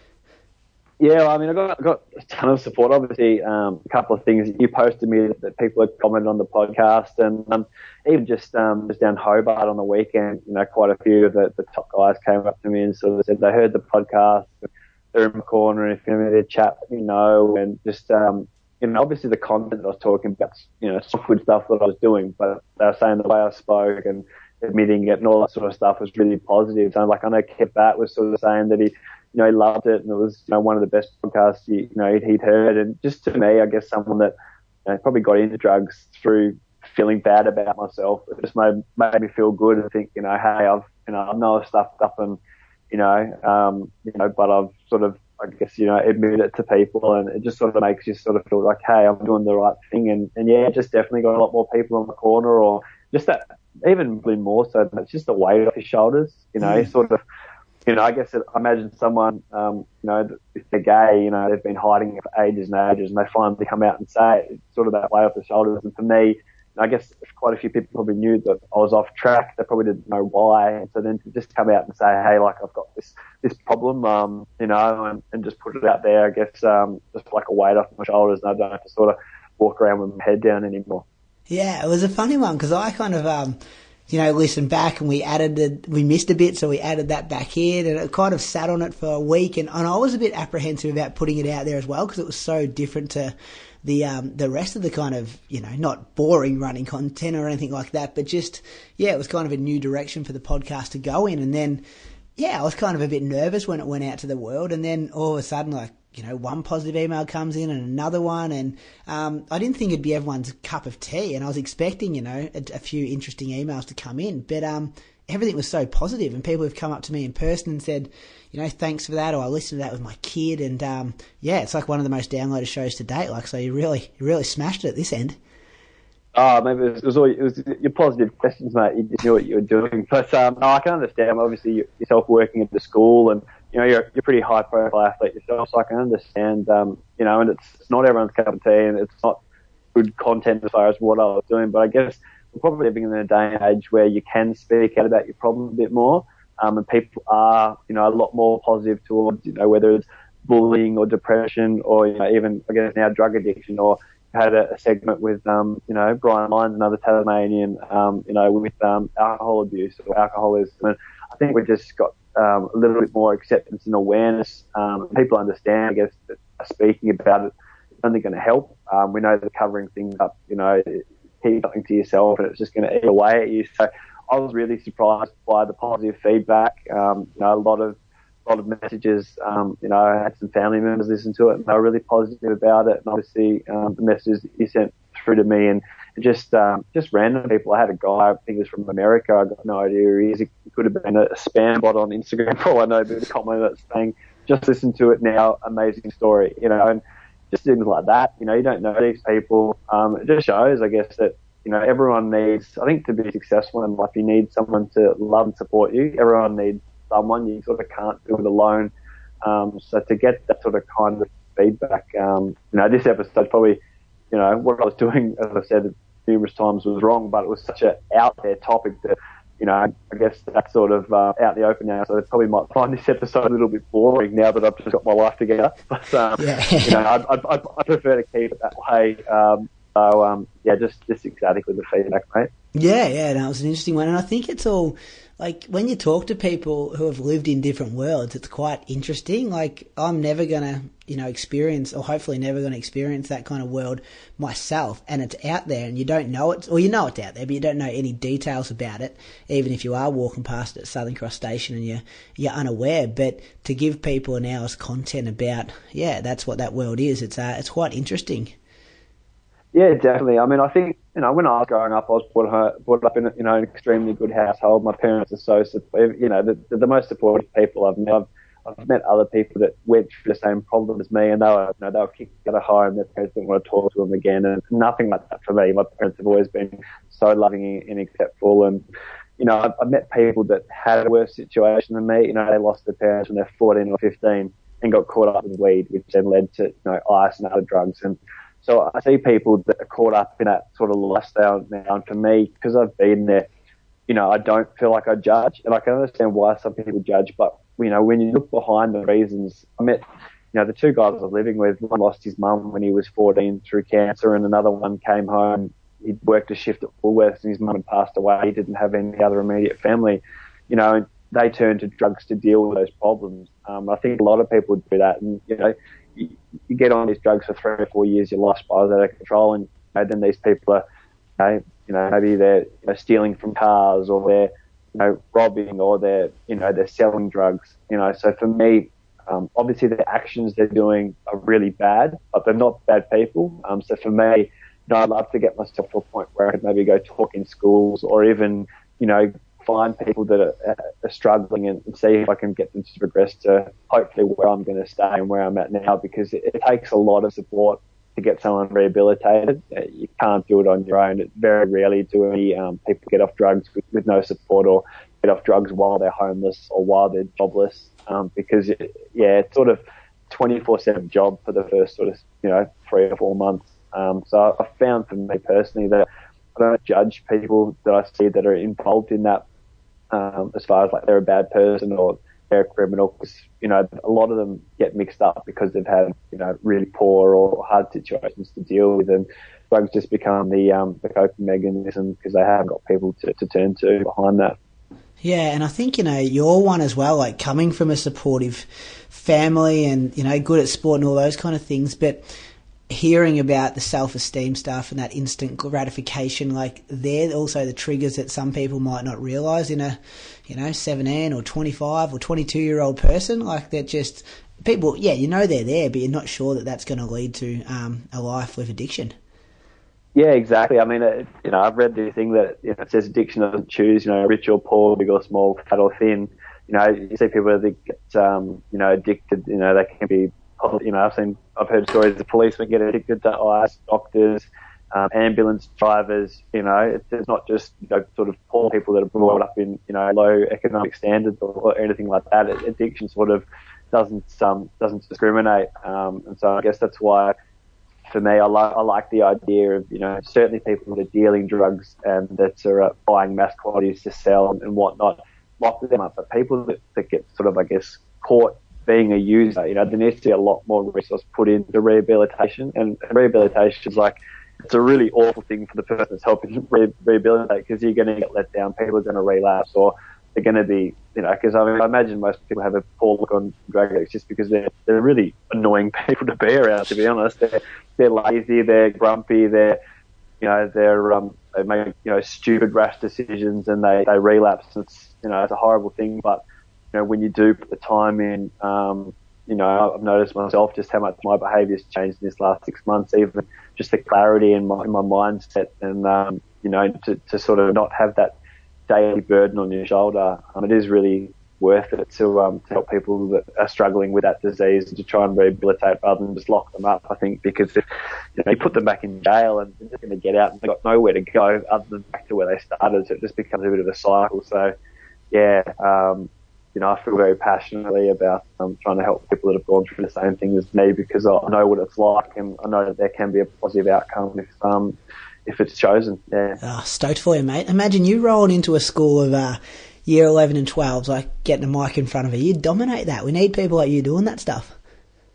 Yeah, I mean, I got got a ton of support. Obviously, um, a couple of things you posted me that people had commented on the podcast, and um, even just um, just down Hobart on the weekend, you know, quite a few of the, the top guys came up to me and sort of said they heard the podcast, they're in my corner, and if you want me to chat, let me know. And just um, you know, obviously the content that I was talking about, you know, software stuff that I was doing, but they were saying the way I spoke and admitting it and all that sort of stuff was really positive. So, like, I know Kip Bat was sort of saying that he, you know, he loved it, and it was, you know, one of the best podcasts he, you know, he'd, he'd heard. And just to me, I guess someone that, you know, probably got into drugs through feeling bad about myself, it just made made me feel good and think, you know, hey, I've, you know, I know I've stuffed up, and you know, um, you know, but I've sort of, I guess, you know, admitted it to people, and it just sort of makes you sort of feel like, hey, I'm doing the right thing. And, and yeah, just definitely got a lot more people on the corner, or just that, even really more so, it's just the weight off your shoulders, you know, mm. sort of. You know, I guess it, I imagine someone, um, you know, if they're gay, you know, they've been hiding it for ages and ages, and they finally come out and say it. It's sort of that weight off the shoulders. And for me, I guess quite a few people probably knew that I was off track. They probably didn't know why. And so then to just come out and say, hey, like, I've got this, this problem, um, you know, and, and just put it out there, I guess, um, just like a weight off my shoulders, and I don't have to sort of walk around with my head down anymore. Yeah, it was a funny one, because I kind of, um, you know, listened back, and we added the, we missed a bit, so we added that back in, and it kind of sat on it for a week, and, and I was a bit apprehensive about putting it out there as well, because it was so different to the um, the rest of the kind of, you know, not boring running content or anything like that, but just, yeah, it was kind of a new direction for the podcast to go in. And then, yeah, I was kind of a bit nervous when it went out to the world, and then all of a sudden, like, you know, one positive email comes in and another one, and um, I didn't think it'd be everyone's cup of tea, and I was expecting, you know, a, a few interesting emails to come in, but um, everything was so positive, and people have come up to me in person and said, you know, thanks for that, or I listened to that with my kid, and um, yeah, it's like one of the most downloaded shows to date, like, so you really, you really smashed it at this end. Oh, maybe it was, it was all it was your positive questions, mate. You just knew what you were doing. But um, no, I can understand. Obviously, you, yourself working at the school, and you know, you're you're a pretty high profile athlete yourself, so I can understand. Um, you know, and it's it's not everyone's cup of tea, and it's not good content as far as what I was doing. But I guess we're probably living in a day and age where you can speak out about your problem a bit more, um, and people are, you know, a lot more positive towards, you know, whether it's bullying or depression, or, you know, even, I guess now, drug addiction. Or had a, a segment with, um, you know, Brian Lyons, another Tasmanian, um, you know, with um, alcohol abuse or alcoholism. And I think we've just got um, a little bit more acceptance and awareness. Um, people understand, I guess, that speaking about it is only going to help. Um, we know that covering things up, you know, keep something to yourself, and it's just going to eat away at you. So I was really surprised by the positive feedback. Um, you know, a lot of A lot of messages, um, you know, I had some family members listen to it, and they were really positive about it. And obviously, um, the messages that you sent through to me, and just um, just random people. I had a guy, I think he was from America. I got no idea who he is. He could have been a spam bot on Instagram for all I know, but a comment that's saying, "Just listen to it now, amazing story," you know, and just things like that. You know, you don't know these people. Um, it just shows, I guess, that, you know, everyone needs, I think, to be successful in life, you need someone to love and support you. Everyone needs someone. You sort of can't do it alone. Um, so to get that sort of kind of feedback, um, you know, this episode probably, you know, what I was doing, as I said numerous times, was wrong, but it was such an out there topic that, you know, I guess that's sort of uh, out in the open now. So they probably might find this episode a little bit boring now that I've just got my life together. But, um, yeah. you know, I'd, I'd, I'd prefer to keep it that way. Um, So, um, yeah, just, just ecstatic with the feedback, mate. Yeah, yeah, that was an interesting one. And I think it's all, like, when you talk to people who have lived in different worlds, it's quite interesting. Like, I'm never going to, you know, experience, or hopefully never going to experience that kind of world myself. And it's out there and you don't know it, or you know it's out there, but you don't know any details about it, even if you are walking past it at Southern Cross Station and you're, you're unaware. But to give people an hour's content about, yeah, that's what that world is, it's uh, it's quite interesting. Yeah, definitely. I mean, I think, you know, when I was growing up, I was brought, her, brought up in, you know, an extremely good household. My parents are so supportive, you know, the, the most supportive people I've met. I've, I've met other people that went through the same problem as me, and they were, you know, they were kicked out of home. Their parents didn't want to talk to them again, and nothing like that for me. My parents have always been so loving and acceptable, and, you know, I've, I've met people that had a worse situation than me. You know, they lost their parents when they're fourteen or fifteen and got caught up in weed, which then led to, you know, ice and other drugs. And so I see people that are caught up in that sort of lifestyle now, and for me, because I've been there, you know, I don't feel like I judge, and I can understand why some people judge, but, you know, when you look behind the reasons, I met, you know, the two guys I was living with, one lost his mum when he was fourteen through cancer, and another one came home, he'd worked a shift at Woolworths and his mum had passed away, he didn't have any other immediate family, you know, and they turned to drugs to deal with those problems. Um, I think a lot of people do that, and, you know, you, you get on these drugs for three or four years, your life spirals out of control, and, you know, then these people are, you know, you know maybe they're, you know, stealing from cars, or they're, you know, robbing, or they're, you know, they're selling drugs, you know. So for me, um, obviously the actions they're doing are really bad, but they're not bad people. Um, so for me, you know, I'd love to get myself to a point where I could maybe go talk in schools, or even, you know, find people that are, are struggling and see if I can get them to progress to hopefully where I'm going to stay and where I'm at now, because it, it takes a lot of support to get someone rehabilitated. You can't do it on your own. It very rarely do any um, people get off drugs with, with no support, or get off drugs while they're homeless or while they're jobless, um, because, it, yeah, it's sort of twenty-four seven job for the first sort of, you know, three or four months. Um, so I found for me personally that I don't judge people that I see that are involved in that, um, as far as like they're a bad person or they're a criminal, because, you know, a lot of them get mixed up because they've had, you know, really poor or hard situations to deal with, and drugs just become the um, the coping mechanism because they haven't got people to, to turn to behind that. Yeah, and I think, you know, you're one as well, like coming from a supportive family and, you know, good at sport and all those kind of things, but hearing about the self-esteem stuff and that instant gratification, like they're also the triggers that some people might not realise in a, you know, seventeen or twenty-five or twenty-two year old person. Like they're just people, yeah, you know they're there, but you're not sure that that's going to lead to um, a life with addiction. Yeah, exactly. I mean, it, you know, I've read the thing that, you know, it says addiction doesn't choose, you know, rich or poor, big or small, fat or thin. You know, you see people that get, um, you know, addicted, you know, they can be, you know, I've seen, I've heard stories of policemen get addicted to ice, doctors, um, ambulance drivers, you know, it's, it's not just, you know, sort of poor people that are brought up in, you know, low economic standards or, or anything like that. Addiction sort of doesn't, um, doesn't discriminate. Um, and so I guess that's why, for me, I like I like the idea of, you know, certainly people that are dealing drugs and that are uh, buying mass quantities to sell and, and whatnot, lock them up. But people that, that get sort of, I guess, caught being a user, you know, there needs to be a lot more resource put into rehabilitation. And rehabilitation is like, it's a really awful thing for the person that's helping re- rehabilitate, because you're going to get let down, people are going to relapse, or they're going to be, you know, because I mean, I imagine most people have a poor look on drug addicts just because they're they're really annoying people to be around, to be honest. They're they're lazy, they're grumpy, they're, you know, they're um they make, you know, stupid rash decisions and they they relapse. It's, you know, it's a horrible thing, but, you know, when you do put the time in, um, you know, I've noticed myself just how much my behaviour's changed in this last six months, even just the clarity in my in my mindset, and um, you know, to to sort of not have that daily burden on your shoulder. Um, it is really worth it to um to help people that are struggling with that disease, and to try and rehabilitate rather than just lock them up. I think because if, you know, you put them back in jail and they're just going to get out and they've got nowhere to go other than back to where they started, so it just becomes a bit of a cycle. So yeah, um, you know, I feel very passionately about um, trying to help people that have gone through the same thing as me, because I know what it's like, and I know that there can be a positive outcome if um if it's chosen. Yeah. Oh, stoked for you, mate. Imagine you rolling into a school of uh, year eleven and twelves, like getting a mic in front of you. You'd dominate that. We need people like you doing that stuff.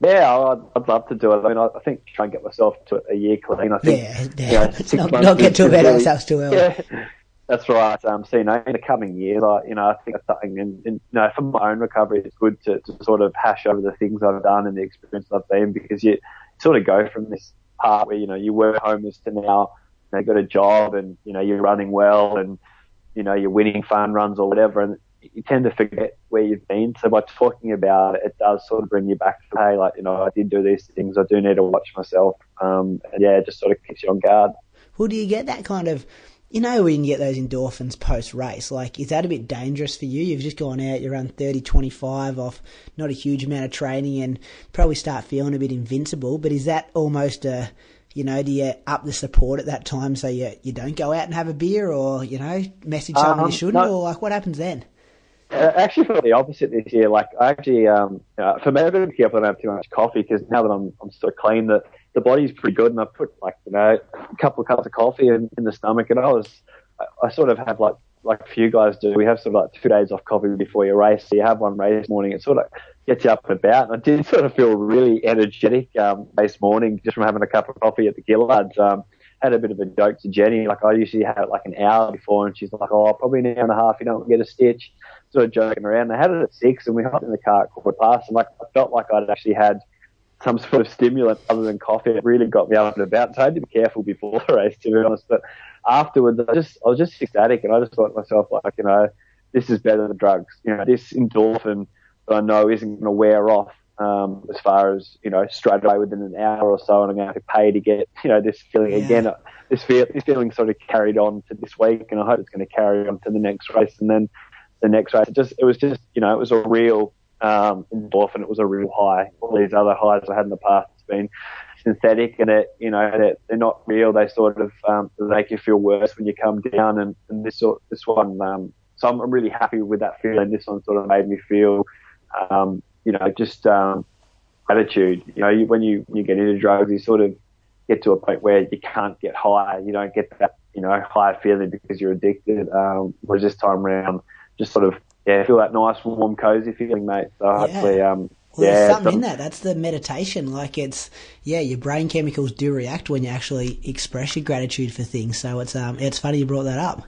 Yeah, I'd, I'd love to do it. I mean, I, I think try and get myself to a year clean. I think, yeah, yeah. You know, Let's not, not get too ahead of ourselves too early. Yeah, that's right. Um, so, you know, in the coming years, I, you know, I think that's something, and, and, you know, for my own recovery, it's good to, to sort of hash over the things I've done and the experience I've been, because you sort of go from this part where, you know, you were homeless to now, you know, you got a job and, you know, you're running well and, you know, you're winning fun runs or whatever, and you tend to forget where you've been. So by talking about it, it does sort of bring you back to, hey, like, you know, I did do these things. I do need to watch myself. Um, and yeah, it just sort of keeps you on guard. Well, do you get that kind of, you know, when you get those endorphins post-race, like, is that a bit dangerous for you? You've just gone out, you run thirty twenty-five off not a huge amount of training and probably start feeling a bit invincible. But is that almost a, you know, do you up the support at that time so you you don't go out and have a beer, or, you know, message someone um, you shouldn't, no. or like what happens then? Uh, actually, for the opposite this year. Like, I actually, um, uh, for me, I've got to be careful I don't have too much coffee, because now that I'm, I'm sort of clean, the, the body's pretty good, and I put, like, you know, a couple of cups of coffee in, in the stomach, and I was, I, I sort of have, like, like a few guys do. We have sort of like two days off coffee before your race. So you have one race morning, it sort of gets you up and about. And I did sort of feel really energetic, um, race morning just from having a cup of coffee at the Gillards. Um, had a bit of a joke to Jenny. Like, I usually have it like an hour before, and she's like, oh, probably an hour and a half, you don't get a stitch. Sort of joking around. They had it at six, and we hopped in the car at quarter past, and like, I felt like I'd actually had some sort of stimulant other than coffee. It really got me up and about. So I had to be careful before the race, to be honest. But afterwards, I just, I was just ecstatic, and I just thought to myself, like, you know, this is better than drugs. You know, this endorphin that I know isn't going to wear off, um, as far as, you know, straight away within an hour or so, and I'm going to have to pay to get, you know, this feeling yeah. again. This feel, this feeling sort of carried on to this week, and I hope it's going to carry on to the next race, and then the next race. It just, it was just, you know, it was a real um, endorphin. It was a real high. All these other highs I had in the past has been synthetic, and it, you know, they're, they're not real. They sort of um, make you feel worse when you come down, and, and this sort, this one. Um, so I'm really happy with that feeling. This one sort of made me feel, um, you know, just um, gratitude. You know, you, when you when you get into drugs, you sort of get to a point where you can't get high. You don't get that, you know, high feeling because you're addicted. Um, whereas this time around, just sort of, yeah, feel that nice, warm, cozy feeling, mate. So yeah. hopefully, um, well, yeah. there's something in that. That's the meditation. Like, it's, yeah, your brain chemicals do react when you actually express your gratitude for things. So it's um, it's funny you brought that up.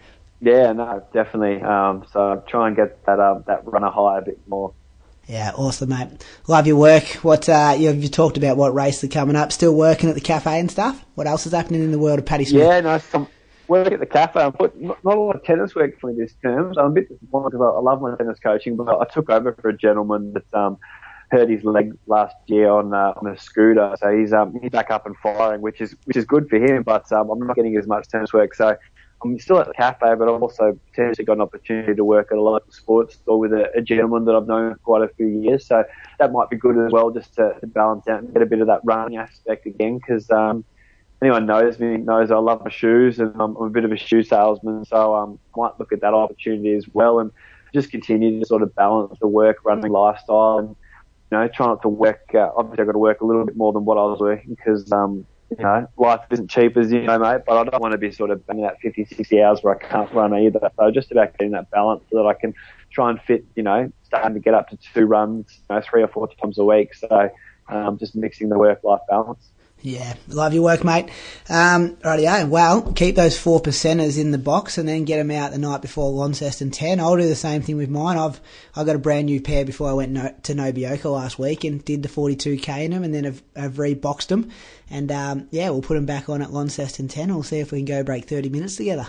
Yeah, no, definitely. Um, so try and get that um, that runner high a bit more. Yeah, awesome, mate. Love your work. What uh, you you talked about what race are coming up? Still working at the cafe and stuff. What else is happening in the world of Paddy Smith? Yeah, no, some work at the cafe. I put not a lot of tennis work for me this term. So I'm a bit disappointed because I love my tennis coaching, but I took over for a gentleman that um, hurt his leg last year on uh, on a scooter. So he's um he's back up and firing, which is which is good for him. But um, I'm not getting as much tennis work. So I'm still at the cafe, but I've also potentially got an opportunity to work at a local sports store with a, a gentleman that I've known for quite a few years. So that might be good as well, just to, to balance out and get a bit of that running aspect again. Because um, anyone knows me knows I love my shoes, and I'm, I'm a bit of a shoe salesman. So um, I might look at that opportunity as well, and just continue to sort of balance the work running lifestyle, and you know, try not to work. Uh, obviously, I've got to work a little bit more than what I was working because. Um, You know, life isn't cheap, as you know, mate, but I don't want to be sort of banging out fifty, sixty hours where I can't run either. So just about getting that balance so that I can try and fit, you know, starting to get up to two runs, you know, three or four times a week. So um, just mixing the work-life balance. Yeah, love your work, mate. Um, rightio. Well, keep those four percenters in the box and then get them out the night before Launceston ten. I'll do the same thing with mine. I've I got a brand new pair before I went no, to Nobioka last week and did the forty-two K in them, and then I've, I've reboxed them. And um, yeah, we'll put them back on at Launceston ten. We'll see if we can go break thirty minutes together.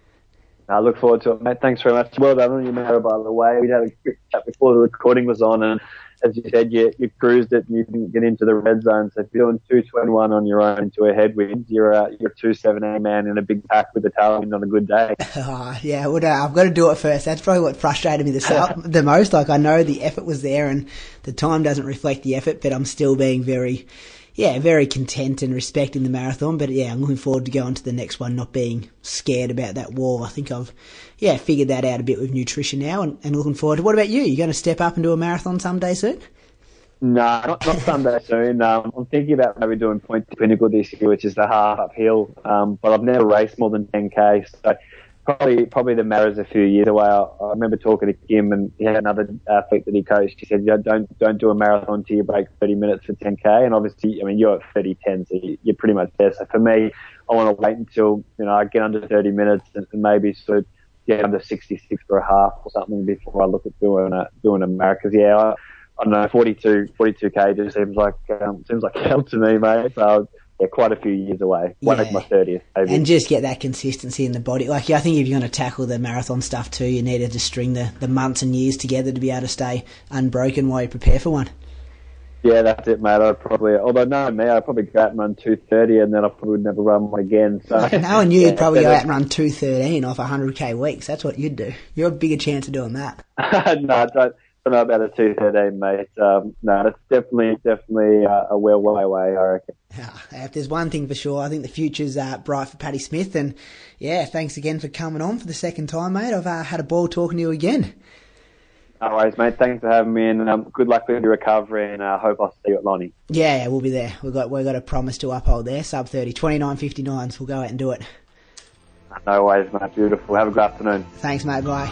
I look forward to it, mate. Thanks very much. Well done on your matter, by the way. We had a quick chat before the recording was on, and as you said, you, you cruised it and you didn't get into the red zone. So if you're doing two twenty-one on your own into a headwind, you're a, you're a two seventeen man in a big pack with a tailwind on a good day. Oh, yeah, well, no, I've got to do it first. That's probably what frustrated me the, the most. Like, I know the effort was there and the time doesn't reflect the effort, but I'm still being very... Yeah, very content and respecting the marathon, but yeah, I'm looking forward to going to the next one, not being scared about that wall. I think I've, yeah, figured that out a bit with nutrition now, and, and looking forward to. What about you? You going to step up and do a marathon someday soon? No, not, not someday soon. Um, I'm thinking about maybe doing Point to Pinnacle this year, which is the half uphill, um, but I've never raced more than ten K, so probably probably the Maras a few years away. I, I remember talking to Kim, and he had another athlete that he coached. He said, yeah, don't don't do a marathon till you break thirty minutes for ten K. And obviously, I mean, you're at thirty ten, so you're pretty much there. So for me, I want to wait until, you know, I get under thirty minutes and, and maybe sort of get under sixty-six for a half or something before I look at doing a doing a marathon. Because yeah, I, I don't know, forty-two K just seems like um, seems like hell to me, mate. So yeah, quite a few years away. Won't Yeah. make my thirtieth, maybe. And just get that consistency in the body. Like, yeah, I think if you're going to tackle the marathon stuff too, you need to just string the, the months and years together to be able to stay unbroken while you prepare for one. Yeah, that's it, mate. I'd probably, although knowing me, I'd probably go out and run two thirty, and then I probably would never run one again. So Knowing you, yeah, you'd probably go better- out and run two thirteen off one hundred K weeks. That's what you'd do. You're a bigger chance of doing that. no, I don't, don't know about a two thirteen, mate. Um, no, it's definitely, definitely uh, a well way away, I reckon. Yeah, if there's one thing for sure, I think the future's uh, bright for Paddy Smith. And yeah, thanks again for coming on for the second time, mate. I've uh, had a ball talking to you again. No worries, mate. Thanks for having me, and um, good luck with your recovery, and I uh, hope I'll see you at Lonnie. Yeah, yeah, we'll be there. We've got we've got a promise to uphold there. Sub thirty, twenty-nine fifty-nines. We'll go out and do it. No worries, mate. Beautiful. Have a good afternoon. Thanks, mate. Bye.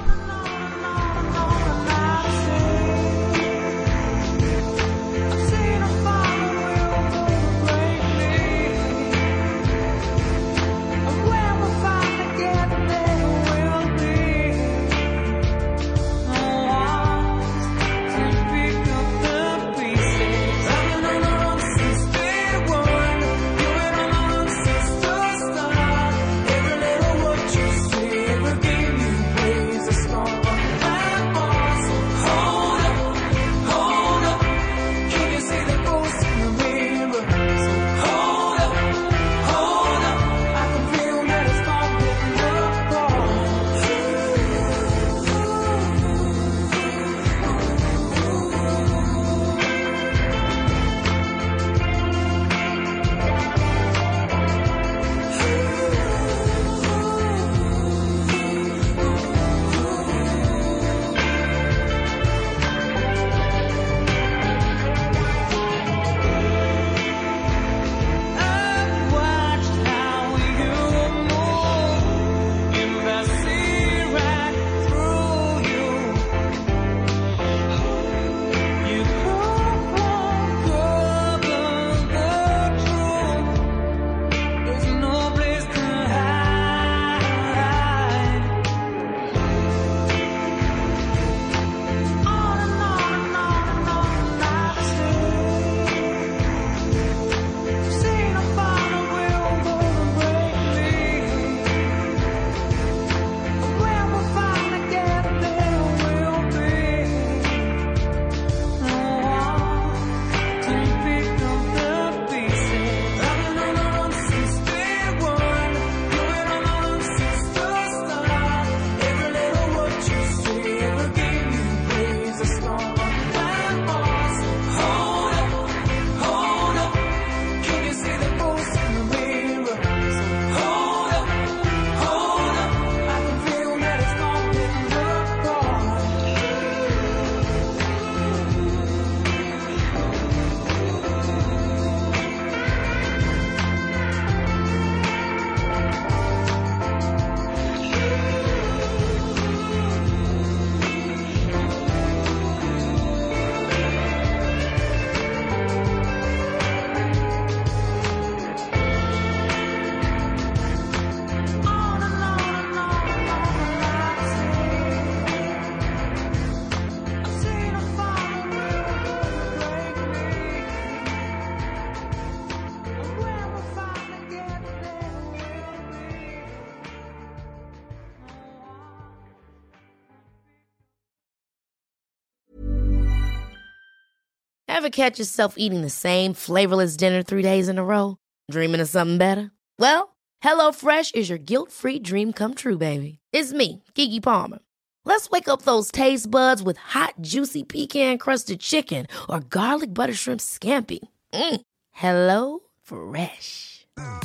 Ever catch yourself eating the same flavorless dinner three days in a row? Dreaming of something better? Well, HelloFresh is your guilt-free dream come true, baby. It's me, Keke Palmer. Let's wake up those taste buds with hot, juicy pecan-crusted chicken or garlic butter shrimp scampi. Mm. Hello Fresh.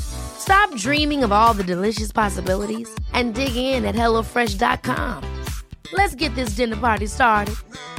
Stop dreaming of all the delicious possibilities and dig in at hello fresh dot com. Let's get this dinner party started.